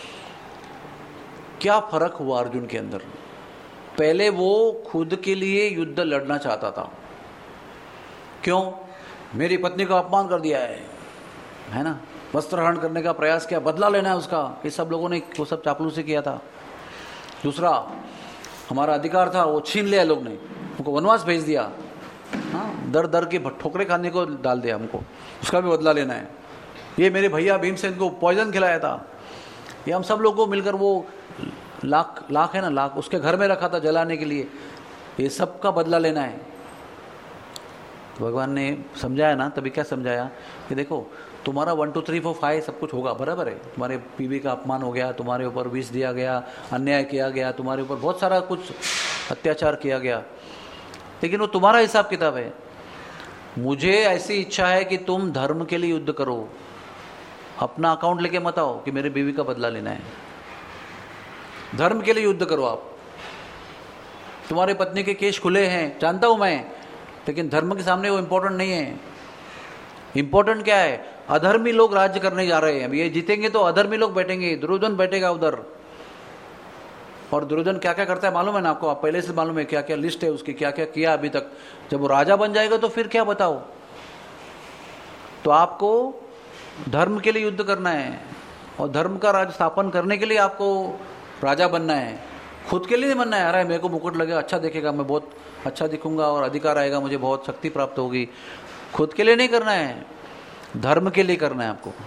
क्या फर्क हुआ अर्जुन के अंदर। पहले वो खुद के लिए युद्ध लड़ना चाहता था, क्यों, मेरी पत्नी का अपमान कर दिया है है ना, वस्त्रहरण करने का प्रयास किया, बदला लेना है उसका, ये सब लोगों ने वो सब चापलूसी किया था। दूसरा, हमारा अधिकार था वो छीन लिया लोग ने, उनको वनवास भेज दिया, हाँ, दर दर के ठोकरे खाने को डाल दिया हमको, उसका भी बदला लेना है। ये मेरे भैया भीमसेन को पॉइजन खिलाया था, ये हम सब लोग को मिलकर वो लाख लाख है ना लाख उसके घर में रखा था जलाने के लिए, ये सब का बदला लेना है। भगवान ने समझाया ना, तभी क्या समझाया कि देखो तुम्हारा one two three four five सब कुछ होगा, बराबर है, तुम्हारे बीवी का अपमान हो गया, तुम्हारे ऊपर विष दिया गया, अन्याय किया गया, तुम्हारे ऊपर बहुत सारा कुछ अत्याचार किया गया, लेकिन वो तुम्हारा हिसाब किताब है। मुझे ऐसी इच्छा है कि तुम धर्म के लिए युद्ध करो, अपना अकाउंट लेके मत आओ कि मेरे बीवी का बदला लेना है, धर्म के लिए युद्ध करो आप। तुम्हारे पत्नी के केस खुले हैं जानता हूं मैं, लेकिन धर्म के सामने वो इंपॉर्टेंट नहीं है। इंपॉर्टेंट क्या है, अधर्मी लोग राज्य करने जा रहे हैं, अब ये जीतेंगे तो अधर्मी लोग बैठेंगे, दुर्योधन बैठेगा उधर। और दुर्योधन क्या क्या करता है मालूम है ना आपको, आप पहले से मालूम है क्या क्या लिस्ट है उसकी, क्या क्या किया अभी तक। जब वो राजा बन जाएगा तो फिर क्या बताओ। तो आपको धर्म के लिए युद्ध करना है, और धर्म का राज स्थापन करने के लिए आपको राजा बनना है, खुद के लिए नहीं बनना है। अरे मेरे को मुकुट लगेगा, अच्छा देखेगा, मैं बहुत अच्छा दिखूंगा और अधिकार आएगा, मुझे बहुत शक्ति प्राप्त होगी, खुद के लिए नहीं करना है, धर्म के लिए करना है आपको।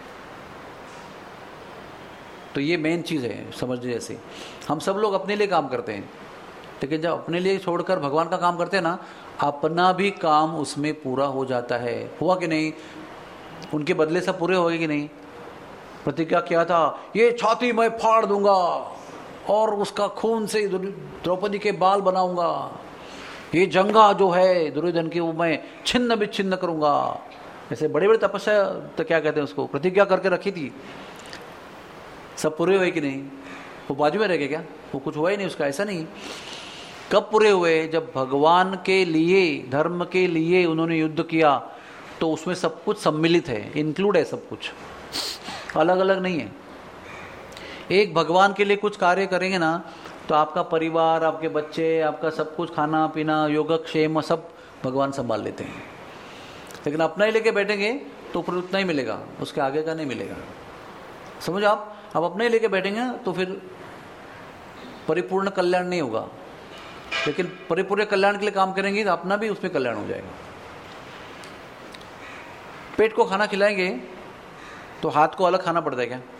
तो ये मेन चीज है समझने जैसे। हम सब लोग अपने लिए काम करते हैं, लेकिन जब अपने लिए छोड़कर भगवान का काम करते हैं ना, अपना भी काम उसमें पूरा हो जाता है। हुआ कि नहीं, उनके बदले सब पूरे हो गए कि नहीं। प्रतिज्ञा किया था, ये छाती मैं फाड़ दूंगा और उसका खून से द्रौपदी के बाल बनाऊंगा, ये जंगा जो है दुर्योधन की वो मैं छिन्न विच्छिन्न करूंगा। ऐसे बड़े बड़े तपस्या, तो क्या कहते हैं उसको, प्रतिज्ञा करके रखी थी, सब पूरे हुए कि नहीं। वो बाजू में रह गए क्या, वो कुछ हुआ ही नहीं उसका, ऐसा नहीं। कब पूरे हुए, जब भगवान के लिए, धर्म के लिए उन्होंने युद्ध किया, तो उसमें सब कुछ सम्मिलित है, इंक्लूड है, सब कुछ अलग अलग नहीं है। एक भगवान के लिए कुछ कार्य करेंगे ना तो आपका परिवार, आपके बच्चे, आपका सब कुछ, खाना पीना, योगक्षेम, सब भगवान संभाल लेते हैं। लेकिन अपना ही लेके बैठेंगे तो फिर उतना ही मिलेगा, उसके आगे का नहीं मिलेगा। समझो आप आप अपने ही लेके बैठेंगे तो फिर परिपूर्ण कल्याण नहीं होगा। लेकिन परिपूर्ण कल्याण के लिए काम करेंगे तो अपना भी उसमें कल्याण हो जाएगा। पेट को खाना खिलाएंगे तो हाथ को अलग खाना पड़ता है क्या?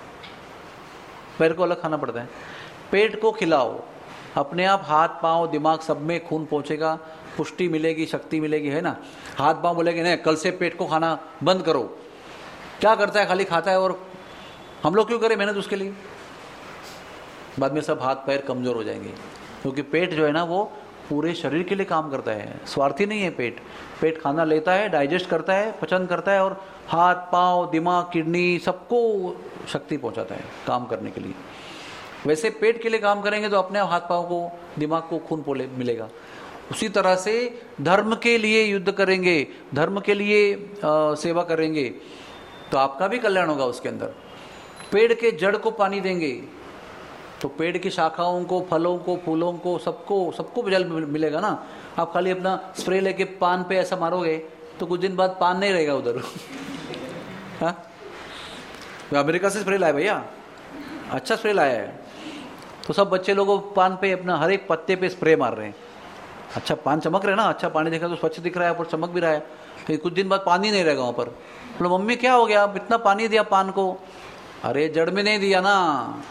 पैर को अलग खाना पड़ता है? पेट को खिलाओ, अपने आप हाथ पांव दिमाग सब में खून पहुंचेगा, पुष्टि मिलेगी, शक्ति मिलेगी, है ना। हाथ पांव बोलेंगे नहीं कल से पेट को खाना बंद करो, क्या करता है? खाली खाता है। और हम लोग क्यों करें मेहनत उसके लिए? बाद में सब हाथ पैर कमजोर हो जाएंगे, क्योंकि पेट जो है ना वो पूरे शरीर के लिए काम करता है, स्वार्थी नहीं है। पेट पेट खाना लेता है, डाइजेस्ट करता है, पचन करता है, और हाथ पांव दिमाग किडनी सबको शक्ति पहुंचाता है काम करने के लिए। वैसे पेट के लिए काम करेंगे तो अपने हाथ पांव को, दिमाग को खून पोले मिलेगा। उसी तरह से धर्म के लिए युद्ध करेंगे, धर्म के लिए आ, सेवा करेंगे तो आपका भी कल्याण होगा उसके अंदर। पेड़ के जड़ को पानी देंगे तो पेड़ की शाखाओं को, फलों को, फूलों को, सबको सबको जल मिलेगा ना। आप खाली अपना स्प्रे लेके पान पे ऐसा मारोगे तो कुछ दिन बाद पान नहीं रहेगा उधर। हाँ, अमेरिका से स्प्रे लाया भैया, अच्छा स्प्रे लाया है, तो सब बच्चे लोगों पान पे अपना हर एक पत्ते पे स्प्रे मार रहे हैं। अच्छा पान चमक रहे ना, अच्छा पानी देखा तो स्वच्छ दिख रहा है, पर चमक भी रहा है। फिर कुछ दिन बाद पानी नहीं रहेगा वहां पर। बोलो मम्मी क्या हो गया, इतना पानी दिया पान को? अरे जड़ में नहीं दिया ना,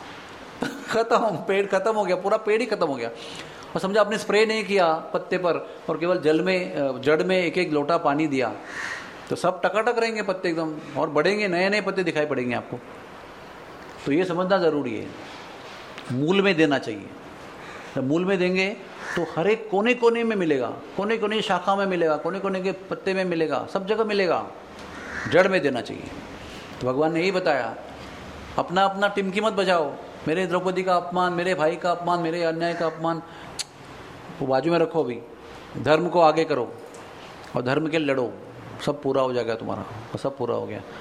खत्म, पेड़ खत्म हो गया, पूरा पेड़ ही खत्म हो गया। और समझा आपने स्प्रे नहीं किया पत्ते पर और केवल जल में, जड़ में एक एक लोटा पानी दिया तो सब टकाटक रहेंगे पत्ते एकदम, और बढ़ेंगे, नए नए पत्ते दिखाई पड़ेंगे आपको। तो ये समझना जरूरी है, मूल में देना चाहिए। जब मूल में देंगे तो हर एक कोने कोने में मिलेगा, कोने कोने शाखा में मिलेगा, कोने कोने के पत्ते में मिलेगा, सब जगह मिलेगा। जड़ में देना चाहिए। तो भगवान ने यही बताया, अपना अपना टिमकी मत बजाओ। मेरे द्रौपदी का अपमान, मेरे भाई का अपमान, मेरे अन्याय का अपमान वो बाजू में रखो। अभी धर्म को आगे करो और धर्म के लड़ो, सब पूरा हो जाएगा तुम्हारा, और सब पूरा हो गया।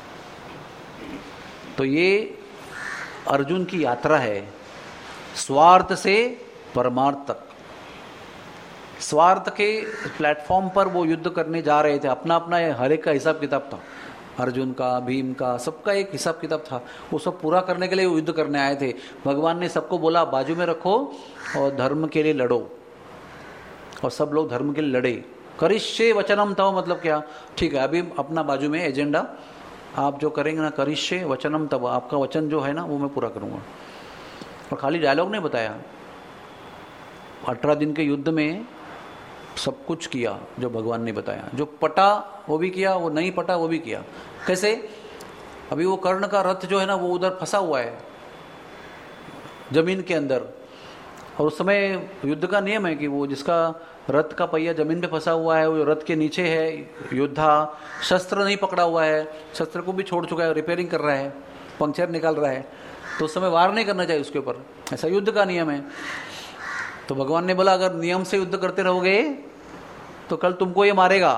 तो ये अर्जुन की यात्रा है, स्वार्थ से परमार्थ तक। स्वार्थ के प्लेटफॉर्म पर वो युद्ध करने जा रहे थे, अपना अपना हर एक का हिसाब किताब था। अर्जुन का, भीम का, सबका एक हिसाब किताब था। वो सब पूरा करने के लिए वो युद्ध करने आए थे। भगवान ने सबको बोला बाजू में रखो और धर्म के लिए लड़ो, और सब लोग धर्म के लिए लड़े। करिष्ये वचनम तव मतलब क्या? ठीक है, अभी अपना बाजू में एजेंडा आप जो करेंगे ना, करिष्ये वचनम तव, आपका वचन जो है ना वो मैं पूरा करूंगा। और खाली डायलॉग नहीं बताया, अठारह दिन के युद्ध में सब कुछ किया जो भगवान ने बताया। जो पटा वो भी किया, वो नहीं पटा वो भी किया। कैसे? अभी वो कर्ण का रथ जो है ना वो उधर फंसा हुआ है जमीन के अंदर, और उस समय युद्ध का नियम है कि वो जिसका रथ का पहिया जमीन पे फंसा हुआ है, वो रथ के नीचे है योद्धा, शस्त्र नहीं पकड़ा हुआ है, शस्त्र को भी छोड़ चुका है, रिपेयरिंग कर रहा है, पंक्चर निकाल रहा है, तो उस समय वार नहीं करना चाहिए उसके ऊपर, ऐसा युद्ध का नियम है। तो भगवान ने बोला अगर नियम से युद्ध करते रहोगे तो कल तुमको ये मारेगा।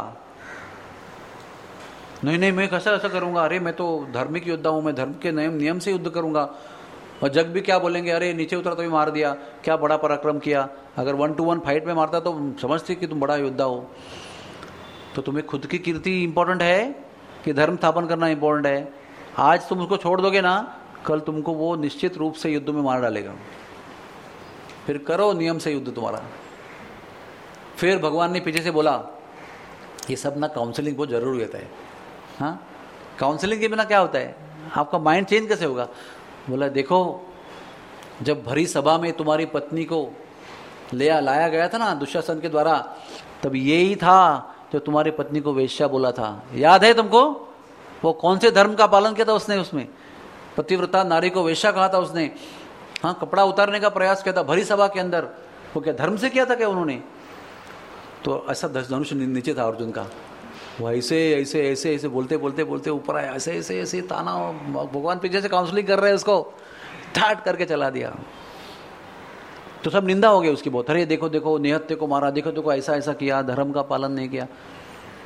नहीं नहीं मैं कैसा ऐसा करूंगा, अरे मैं तो धार्मिक योद्धा हूं, मैं धर्म के नियम नियम से युद्ध करूंगा। और जग भी क्या बोलेंगे, अरे नीचे उतरा तो भी मार दिया, क्या बड़ा पराक्रम किया। अगर वन टू वन फाइट में मारता तो समझते कि तुम बड़ा योद्धा हो। तो तुम्हें खुद की कीर्ति इंपॉर्टेंट है कि धर्म स्थापन करना इंपॉर्टेंट है? आज तुम उसको छोड़ दोगे ना, कल तुमको वो निश्चित रूप से युद्ध में मार डालेगा। फिर करो नियम से युद्ध तुम्हारा। फिर भगवान ने पीछे से बोला, ये सब ना काउंसलिंग बहुत जरूरी होता है। हाँ, काउंसलिंग के बिना क्या होता है, आपका माइंड चेंज कैसे होगा? बोला देखो, जब भरी सभा में तुम्हारी पत्नी को ले लाया गया था ना दुशासन के द्वारा, तब यही था जो तुम्हारी पत्नी को वेश्या बोला था। याद है तुमको? वो कौन से धर्म का पालन किया था उसने? उसमें पतिव्रता नारी को वेश्या कहा था उसने। हाँ, कपड़ा उतारने का प्रयास किया था भरी सभा के अंदर। वो क्या धर्म से किया था क्या उन्होंने? तो ऐसा धनुष नीचे था अर्जुन का, वो ऐसे ऐसे ऐसे ऐसे बोलते बोलते बोलते ऊपर आया, ऐसे ऐसे ऐसे ताना, भगवान पीछे से काउंसलिंग कर रहे हैं उसको, ठाट करके चला दिया। तो सब निंदा हो गई उसकी बहुत, अरे देखो देखो निहत्थे को मारा, देखो देखो ऐसा ऐसा किया, धर्म का पालन नहीं किया।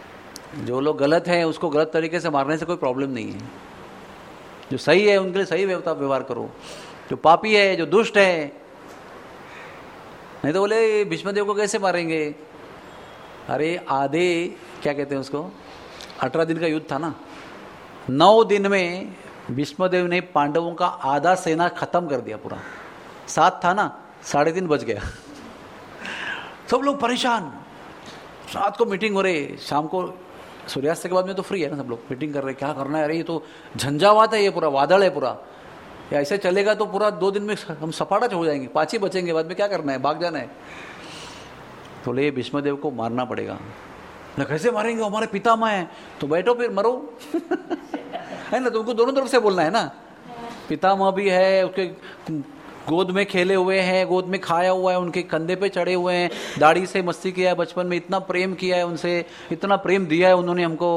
जो लोग गलत हैं उसको गलत तरीके से मारने से कोई प्रॉब्लम नहीं है। जो सही है उनके लिए सही व्यवहार करो। जो पापी है, जो दुष्ट है, नहीं तो बोले भीष्मदेव को कैसे मारेंगे? अरे आधे क्या कहते हैं उसको, अठारह दिन का युद्ध था ना, नौ दिन में भीष्मदेव ने पांडवों का आधा सेना खत्म कर दिया पूरा। सात था ना, साढ़े तीन बज गया। सब लोग परेशान, रात को मीटिंग हो रही, शाम को सूर्यास्त के बाद में तो फ्री है ना, सब लोग मीटिंग कर रहे, क्या करना है? अरे ये तो झंझावात है, ये पूरा वादल है पूरा, या ऐसे चलेगा तो पूरा दो दिन में हम सपाटा हो जाएंगे, पाँच ही बचेंगे, बाद में क्या करना है, भाग जाना है। तो ले भीष्मदेव को मारना पड़ेगा। ना कैसे मारेंगे, हमारे पितामह हैं। तो बैठो फिर मरो। है ना, तुमको दोनों तरफ से बोलना है ना। पितामह भी है, उसके गोद में खेले हुए हैं, गोद में खाया हुआ है, उनके कंधे पे चढ़े हुए हैं, दाढ़ी से मस्ती किया है, बचपन में इतना प्रेम किया है उनसे, इतना प्रेम दिया है उन्होंने हमको।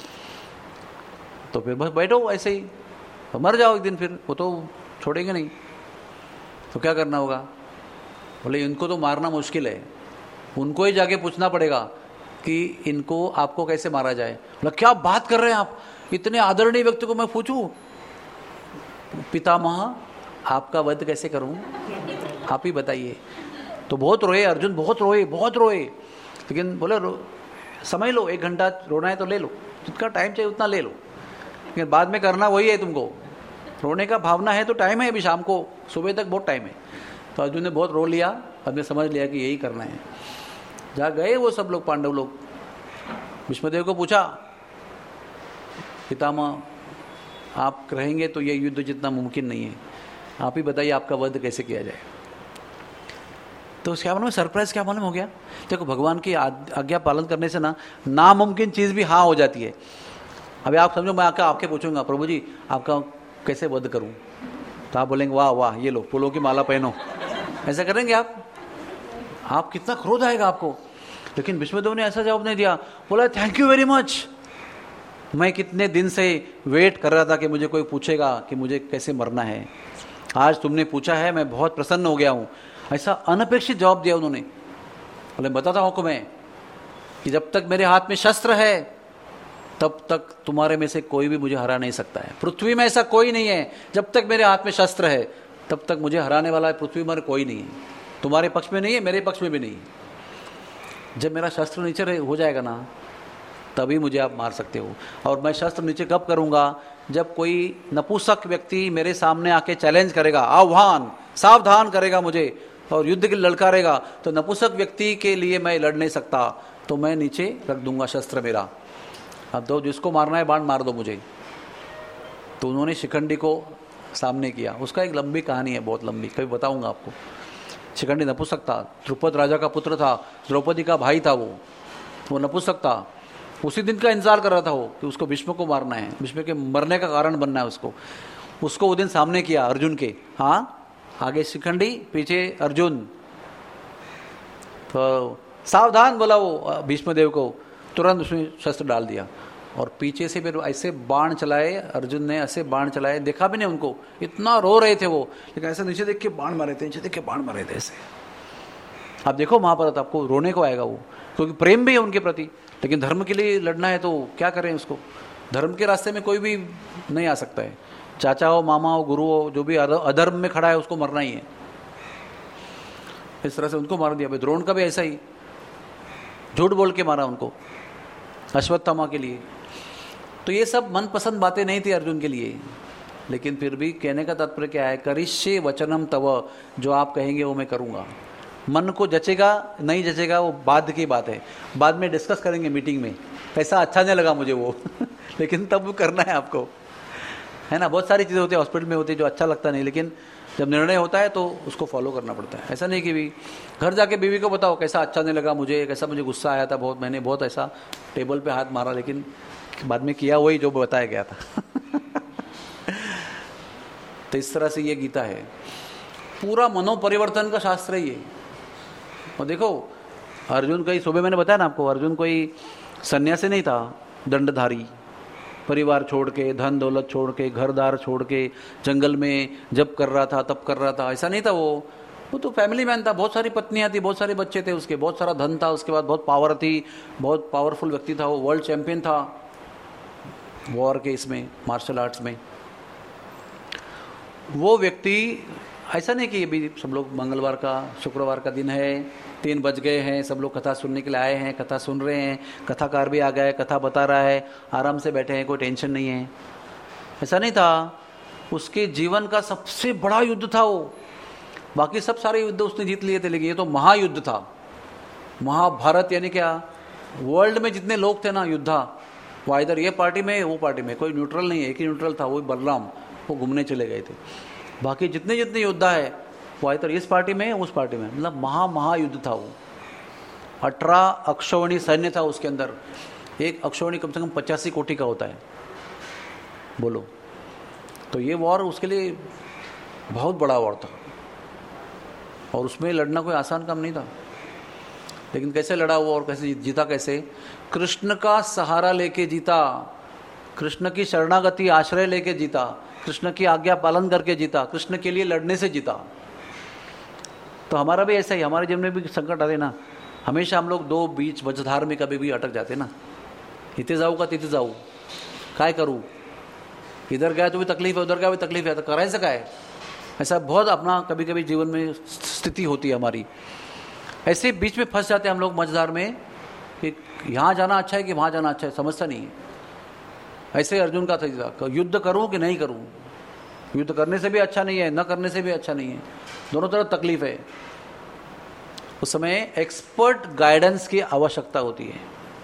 तो फिर बस बैठो ऐसे ही, तो मर जाओ एक दिन, फिर वो तो छोड़ेंगे नहीं। तो क्या करना होगा? बोले इनको तो मारना मुश्किल है, उनको ही जाके पूछना पड़ेगा कि इनको आपको कैसे मारा जाए। बोला क्या बात कर रहे हैं आप, इतने आदरणीय व्यक्ति को मैं पूछूं? पितामह आपका वध कैसे करूं, आप ही बताइए। तो बहुत रोए अर्जुन, बहुत रोए, बहुत रोए, लेकिन बोले रो, समय लो, एक घंटा रोना है तो ले लो, जितना टाइम चाहिए उतना ले लो, लेकिन बाद में करना वही है। तुमको रोने का भावना है तो टाइम है, अभी शाम को, सुबह तक बहुत टाइम है। तो अर्जुन ने बहुत रो लिया, हमने समझ लिया कि यही करना है। जा गए वो सब लोग, पांडव लोग, भीष्मदेव को पूछा, पितामह आप रहेंगे तो ये युद्ध जितना मुमकिन नहीं है, आप ही बताइए आपका वध कैसे किया जाए। तो क्या मालूम सरप्राइज क्या मालूम हो गया? देखो भगवान की आज्ञा पालन करने से ना नामुमकिन चीज भी हाँ हो जाती है। अभी आप समझो, मैं आकर आपके पूछूंगा प्रभु जी आपका कैसे वध करूं, तो आप बोलेंगे वाह वाह ये लो फूलों की माला पहनो, ऐसा करेंगे आप? आप कितना क्रोध आएगा आपको। लेकिन भीष्मदेव ने ऐसा जवाब नहीं दिया, बोला थैंक यू वेरी मच, मैं कितने दिन से वेट कर रहा था कि मुझे कोई पूछेगा कि मुझे कैसे मरना है, आज तुमने पूछा है, मैं बहुत प्रसन्न हो गया हूं। ऐसा अनपेक्षित जवाब दिया उन्होंने। बोले बताता हूं मैं कि जब तक मेरे हाथ में शस्त्र है तब तक तुम्हारे में से कोई भी मुझे हरा नहीं सकता है। पृथ्वी में ऐसा कोई नहीं है, जब तक मेरे हाथ में शस्त्र है तब तक मुझे हराने वाला है पृथ्वी में कोई नहीं है। तुम्हारे पक्ष में नहीं है, मेरे पक्ष में भी नहीं है। जब मेरा शस्त्र नीचे हो जाएगा ना तभी मुझे आप मार सकते हो। और मैं शस्त्र नीचे कब करूंगा? जब कोई नपुंसक व्यक्ति मेरे सामने आके चैलेंज करेगा, आह्वान सावधान करेगा मुझे और युद्ध के लिए ललकारेगा, तो नपुंसक व्यक्ति के लिए मैं लड़ नहीं सकता, तो मैं नीचे रख दूंगा शस्त्र मेरा। अब तो जिसको मारना है बाण मार दो मुझे। तो उन्होंने शिखंडी को सामने किया। उसका एक लंबी कहानी है, बहुत लंबी, कभी बताऊंगा आपको। शिखंडी नपुंसक था, द्रुपद राजा का पुत्र था, द्रौपदी का भाई था, वो वो नपुंसक था। उसी दिन का इंतजार कर रहा था वो कि उसको भीष्म को मारना है, भीष्म के मरने का कारण बनना है उसको। उसको वो दिन सामने किया अर्जुन के, हाँ आगे शिखंडी पीछे अर्जुन। तो सावधान बोला वो भीष्मदेव को, तुरंत उसने शस्त्र डाल दिया और पीछे से फिर ऐसे बाण चलाए अर्जुन ने, ऐसे बाण चलाए, देखा भी नहीं उनको, इतना रो रहे थे वो, लेकिन ऐसे नीचे देख के बाण मारे थे, नीचे देख के बाण मारे थे ऐसे। आप देखो महाभारत, आपको रोने को आएगा वो, क्योंकि प्रेम भी है उनके प्रति। लेकिन धर्म के लिए लड़ना है तो क्या करें उसको? धर्म के रास्ते में कोई भी नहीं आ सकता है, चाचा हो, मामा हो, गुरु हो, जो भी अधर्म में खड़ा है उसको मरना ही है। इस तरह से उनको मार दिया। द्रोण का भी ऐसा ही, झूठ बोल के मारा उनको अश्वत्थामा के लिए। तो ये सब मनपसंद बातें नहीं थी अर्जुन के लिए, लेकिन फिर भी कहने का तात्पर्य क्या है? करिष्ये वचनम तव, जो आप कहेंगे वो मैं करूंगा। मन को जचेगा नहीं जचेगा वो बाद की बात है, बाद में डिस्कस करेंगे मीटिंग में, कैसा अच्छा नहीं लगा मुझे वो लेकिन तब वो करना है आपको, है ना। बहुत सारी चीज़ें होती है हॉस्पिटल में होती है जो अच्छा लगता नहीं, लेकिन जब निर्णय होता है तो उसको फॉलो करना पड़ता है। ऐसा नहीं कि भी घर जाके बीवी को बताओ कैसा अच्छा नहीं लगा मुझे, कैसा मुझे गुस्सा आया था बहुत, मैंने बहुत ऐसा टेबल पे हाथ मारा, लेकिन बाद में किया वही जो बताया गया था तो इस तरह से ये गीता है, पूरा मनोपरिवर्तन का शास्त्र ही है। और देखो अर्जुन कोई, सुबह मैंने बताया ना आपको, अर्जुन कोई सन्यासी नहीं था, दंडधारी, परिवार छोड़ के, धन दौलत छोड़ के, घर दार छोड़ के, जंगल में जब कर रहा था तब कर रहा था, ऐसा नहीं था वो। वो तो फैमिली मैन था, बहुत सारी पत्नियां थी, बहुत सारे बच्चे थे उसके, बहुत सारा धन था, उसके बाद बहुत पावर थी, बहुत पावरफुल व्यक्ति था, वो वर्ल्ड चैंपियन था वॉर के इसमें, मार्शल आर्ट्स में। वो व्यक्ति ऐसा नहीं कि अभी सब लोग मंगलवार का शुक्रवार का दिन है, तीन बज गए हैं, सब लोग कथा सुनने के लिए आए हैं, कथा सुन रहे हैं, कथाकार भी आ गया है, कथा बता रहा है, आराम से बैठे हैं, कोई टेंशन नहीं है, ऐसा नहीं था। उसके जीवन का सबसे बड़ा युद्ध था वो। बाकी सब सारे युद्ध उसने जीत लिए थे, लेकिन ये तो महायुद्ध था, महाभारत। यानी क्या, वर्ल्ड में जितने लोग थे ना योद्धा, वो इधर ये पार्टी में वो पार्टी में, कोई न्यूट्रल नहीं है, एक ही न्यूट्रल था, वो बलराम, वो घूमने चले गए थे। बाकी जितने जितने योद्धा है वो इधर इस पार्टी में उस पार्टी में, मतलब महा महायुद्ध था वो। अठारह अक्षौहिणी सैन्य था उसके अंदर। एक अक्षौहिणी कम से कम पचासी कोटि का होता है, बोलो। तो ये वॉर उसके लिए बहुत बड़ा वॉर था, और उसमें लड़ना कोई आसान काम नहीं था। लेकिन कैसे लड़ा वो और कैसे जीता? कैसे? कृष्ण का सहारा लेके जीता, कृष्ण की शरणागति आश्रय लेके जीता, कृष्ण की आज्ञा पालन करके जीता, कृष्ण के लिए लड़ने से जीता। तो हमारा भी ऐसा ही, हमारे जीवन में भी संकट आते ना, हमेशा हम लोग दो बीच मझधार में कभी भी अटक जाते ना, इथे जाऊ का तिथे जाऊ, काय करूँ, इधर गया तो भी तकलीफ है, उधर गया भी तकलीफ है, तो करायचं काय? ऐसा बहुत अपना कभी कभी जीवन में स्थिति होती है हमारी। ऐसे बीच में फंस जाते हैं हम लोग मझधार में कि यहाँ जाना अच्छा है कि वहाँ जाना अच्छा है, समझता नहीं है। ऐसे अर्जुन का था, युद्ध करूँ कि नहीं करूँ, युद्ध करने से भी अच्छा नहीं है, न करने से भी अच्छा नहीं है, दोनों तरफ तकलीफ है। उस समय एक्सपर्ट गाइडेंस की आवश्यकता होती है।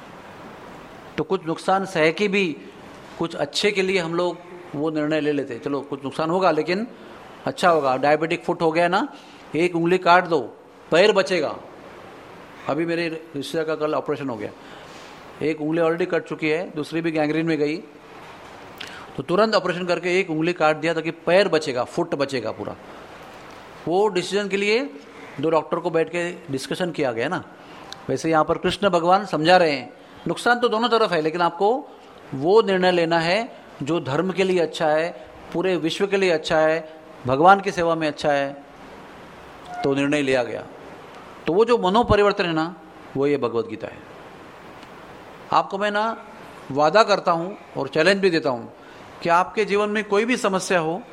तो कुछ नुकसान सह के भी कुछ अच्छे के लिए हम लोग वो निर्णय ले लेते, चलो कुछ नुकसान होगा लेकिन अच्छा होगा। डायबिटिक फुट हो गया ना, एक उंगली काट दो, पैर बचेगा। अभी मेरे रिश्तेदार का कल ऑपरेशन हो गया, एक उंगली ऑलरेडी कट चुकी है, दूसरी भी गैंग्रीन में गई, तो तुरंत ऑपरेशन करके एक उंगली काट दिया ताकि पैर बचेगा, फुट बचेगा पूरा। वो डिसीजन के लिए दो डॉक्टर को बैठ के डिस्कशन किया गया ना। वैसे यहाँ पर कृष्ण भगवान समझा रहे हैं, नुकसान तो दोनों तरफ है, लेकिन आपको वो निर्णय लेना है जो धर्म के लिए अच्छा है, पूरे विश्व के लिए अच्छा है, भगवान की सेवा में अच्छा है। तो निर्णय लिया गया। तो वो जो मनोपरिवर्तन है ना, वो ये भगवत गीता है। आपको मैं ना वादा करता हूँ और चैलेंज भी देता हूँ कि आपके जीवन में कोई भी समस्या हो,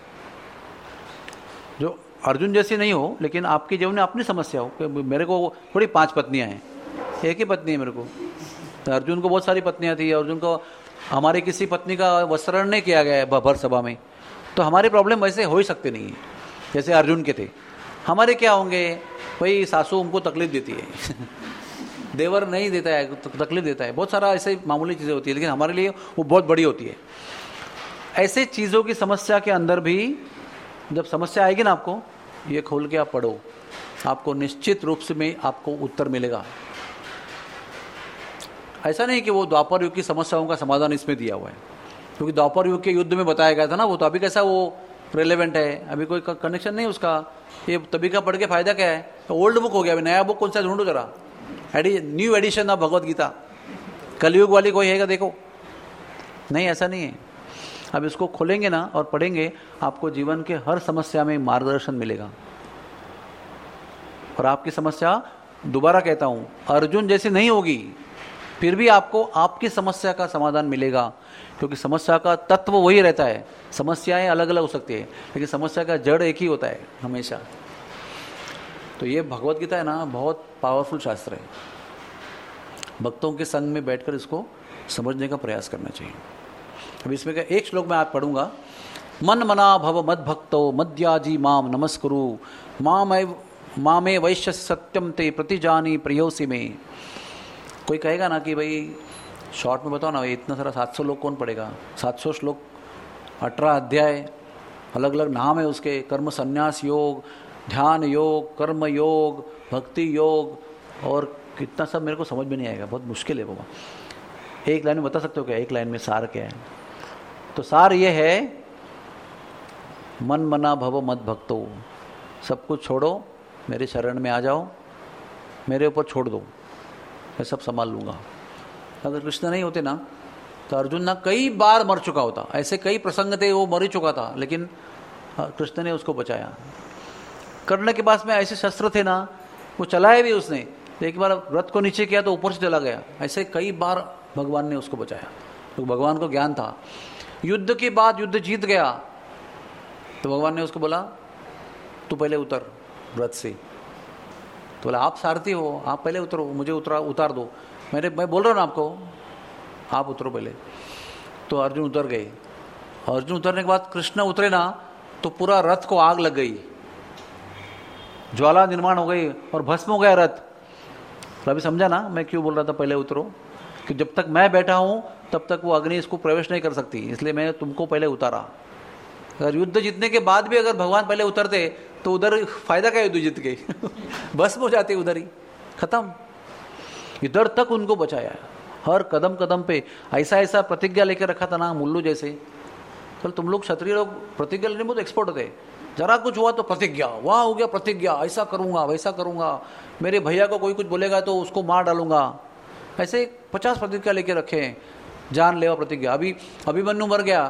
जो अर्जुन जैसी नहीं हो, लेकिन आपके जीवन में अपनी समस्या हो। मेरे को थोड़ी पांच पत्नियां हैं, एक ही पत्नी है मेरे को। तो अर्जुन को बहुत सारी पत्नियां थी, अर्जुन को हमारी किसी पत्नी का वस्त्रण नहीं किया गया है भर सभा में, तो हमारे प्रॉब्लम वैसे हो ही सकते नहीं है जैसे अर्जुन के थे। हमारे क्या होंगे, भाई सासू हमको तकलीफ देती है देवर नहीं देता है, तकलीफ देता है, बहुत सारा ऐसे मामूली चीज़ें होती है, लेकिन हमारे लिए वो बहुत बड़ी होती है। ऐसे चीज़ों की समस्या के अंदर भी जब समस्या आएगी ना, आपको ये खोल के आप पढ़ो, आपको निश्चित रूप से में आपको उत्तर मिलेगा। ऐसा नहीं कि वो द्वापर युग की समस्याओं का समाधान इसमें दिया हुआ है, क्योंकि द्वापर युग के युद्ध में बताया गया था ना, वो तो अभी कैसा वो रिलेवेंट है, अभी कोई कनेक्शन नहीं उसका। ये तभी का पढ़ के फायदा क्या है? तो ओल्ड बुक हो गया, अभी नया बुक कौन सा ढूंढो जरा, एडी new edition of Bhagavad Gita, कलयुग वाली कोई है क्या? देखो नहीं, ऐसा नहीं है। अब इसको खोलेंगे ना और पढ़ेंगे, आपको जीवन के हर समस्या में मार्गदर्शन मिलेगा। और आपकी समस्या, दोबारा कहता हूं, अर्जुन जैसी नहीं होगी, फिर भी आपको आपकी समस्या का समाधान मिलेगा, क्योंकि समस्या का तत्व वही रहता है। समस्याएं अलग अलग हो सकती है, लेकिन समस्या का जड़ एक ही होता है हमेशा। तो ये भगवत गीता है ना, बहुत पावरफुल शास्त्र है। भक्तों के संग में बैठकर इसको समझने का प्रयास करना चाहिए। अब इसमें का एक श्लोक मैं आप पढ़ूंगा। मन मना भव मद भक्तो मद्याजी माम नमस्कुरु मामे मामे वैश्य सत्यम ते प्रतिजानी प्रियोसी में। कोई कहेगा ना कि भाई शॉर्ट में बताओ ना, इतना सारा सात सौ लोग कौन पढ़ेगा? सात सौ श्लोक, अठारह अध्याय, अलग अलग नाम है उसके, कर्म संन्यास योग, ध्यान योग, कर्म योग, भक्ति योग, और कितना सब मेरे को समझ में नहीं आएगा, बहुत मुश्किल है बाबा। एक लाइन में बता सकते हो क्या? एक लाइन में सार क्या है? तो सार ये है, मन मना भव मद भक्तो, सब कुछ छोड़ो, मेरे शरण में आ जाओ, मेरे ऊपर छोड़ दो, मैं सब संभाल लूँगा। अगर कृष्ण नहीं होते ना, तो अर्जुन ना कई बार मर चुका होता। ऐसे कई प्रसंग थे वो मर ही चुका था, लेकिन कृष्ण ने उसको बचाया। कर्ण के पास में ऐसे शस्त्र थे ना, वो चलाए भी उसने, एक बार रथ को नीचे किया तो ऊपर से चला गया। ऐसे कई बार भगवान ने उसको बचाया, तो भगवान को ज्ञान था। युद्ध के बाद युद्ध जीत गया तो भगवान ने उसको बोला तू पहले उतर रथ से। तो बोला आप सारथी हो, आप पहले उतरो, मुझे उतरा उतार दो, मेरे मैं बोल रहा हूँ ना आपको, आप उतरो पहले। तो अर्जुन उतर गए। अर्जुन उतरने के बाद कृष्ण उतरे ना तो पूरा रथ को आग लग गई, ज्वाला निर्माण हो गई और भस्म हो गया रथ। तो अभी समझा ना मैं क्यों बोल रहा था पहले उतरो, कि जब तक मैं बैठा हूं तब तक वो अग्नि इसको प्रवेश नहीं कर सकती, इसलिए मैं तुमको पहले उतारा। अगर युद्ध जीतने के बाद भी अगर भगवान पहले उतरते तो उधर फायदा क्या, युद्ध जीत के भस्म हो जाते उधर ही, खत्म। इधर तक उनको बचाया, हर कदम कदम पे ऐसा ऐसा प्रतिज्ञा लेकर रखा था ना, मुल्लू जैसे। चल तुम लोग क्षत्रिय लोग प्रतिज्ञा लेने में बहुत एक्सपर्ट होते, जरा कुछ हुआ तो प्रतिज्ञा, वहां हो गया प्रतिज्ञा, ऐसा करूंगा वैसा करूंगा, मेरे भैया को कोई कुछ बोलेगा तो उसको मार डालूंगा, ऐसे पचास प्रतिज्ञा लेके रखे हैं, जान लेवा प्रतिज्ञा। अभी अभिमन्यु मर गया,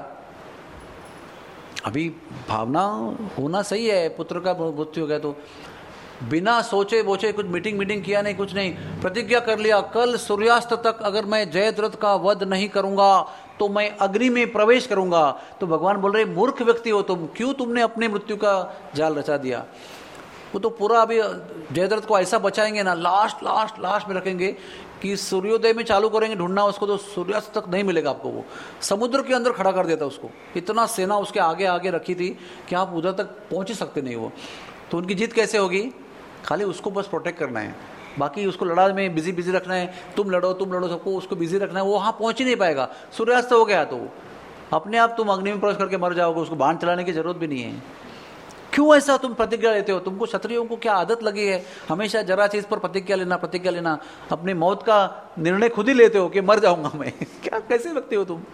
अभी भावना होना सही है, पुत्र का मृत्यु हो गया तो बिना सोचे बोचे कुछ मीटिंग मीटिंग किया नहीं, कुछ नहीं, प्रतिज्ञा कर लिया कल सूर्यास्त तक अगर मैं जयद्रथ का वध नहीं करूंगा तो मैं अग्नि में प्रवेश करूंगा। तो भगवान बोल रहे मूर्ख व्यक्ति हो तुम, क्यों तुमने अपने मृत्यु का जाल रचा दिया। वो तो पूरा अभी जयद्रथ को ऐसा बचाएंगे ना, लास्ट लास्ट लास्ट में रखेंगे कि सूर्योदय में चालू करेंगे ढूंढना उसको तो सूर्यास्त तक नहीं मिलेगा आपको, वो समुद्र के अंदर खड़ा कर देता उसको। इतना सेना उसके आगे आगे रखी थी कि आप उधर तक पहुंच ही सकते नहीं वो। तो उनकी जीत कैसे होगी, खाली उसको बस प्रोटेक्ट करना है, बाकी उसको लड़ाई में बिजी बिजी रखना है, तुम लड़ो तुम लड़ो सबको उसको बिजी रखना है, वो वहाँ पहुंच ही नहीं पाएगा। सूर्यास्त हो गया तो अपने आप तुम अग्नि में प्रवेश करके मर जाओगे, उसको बाण चलाने की जरूरत भी नहीं है। क्यों ऐसा तुम प्रतिज्ञा लेते हो, तुमको क्षत्रियों को क्या आदत लगी है हमेशा जरा चीज पर प्रतिज्ञा लेना प्रतिज्ञा लेना, अपनी मौत का निर्णय खुद ही लेते हो कि मर जाऊंगा मैं क्या कैसे लगते हो तुम।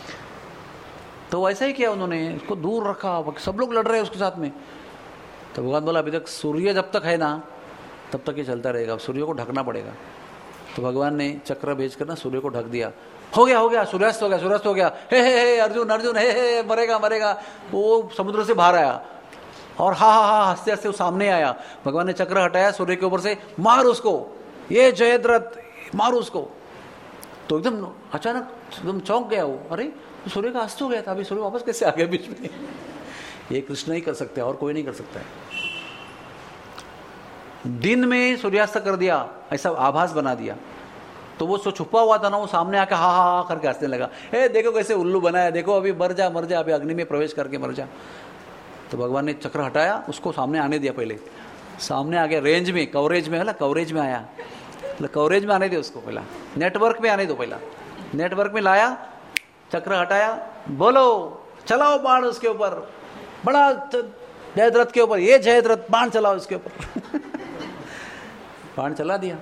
तो ऐसा ही किया उन्होंने, उसको दूर रखा, सब लोग लड़ रहे हैं उसके साथ में। तो भगवान बोला अभी तक सूर्य जब तक है ना तब तक ये चलता रहेगा, अब सूर्य को ढकना पड़ेगा। तो भगवान ने चक्र भेजकर ना सूर्य को ढक दिया, हो गया हो गया सूर्यास्त हो गया सूर्यास्त हो गया, हे हे हे अर्जुन अर्जुन हे हे मरेगा मरेगा। वो समुद्र से बाहर आया और हा हा हा हंसते हंसते वो सामने आया। भगवान ने चक्र हटाया सूर्य के ऊपर से, मार उसको, ये जयद्रथ मार उसको। तो एकदम अचानक एकदम चौंक गया वो, अरे सूर्य का अस्त हो गया था, अभी सूर्य वापस कैसे आ गया बीच में। ये कृष्ण ही कर सकते हैं और कोई नहीं कर सकता है। दिन में सूर्यास्त कर दिया, ऐसा आभास बना दिया, तो वो सो छुपा हुआ था ना, वो सामने आके हा हा हा करके हंसने लगा, ए देखो कैसे उल्लू बनाया, देखो अभी मर जा मर जा, अभी अग्नि में प्रवेश करके मर जा। तो भगवान ने चक्र हटाया, उसको सामने आने दिया, पहले सामने आ गया, रेंज में कवरेज में है ना, कवरेज में आया, कवरेज में आने दे उसको, पहला नेटवर्क में आने दो, पहला नेटवर्क में लाया, चक्र हटाया, बोलो चलाओ बाण उसके ऊपर, बड़ा जयद्रथ के ऊपर, ये जयद्रथ बाण चलाओ इसके ऊपर बाण चला दिया।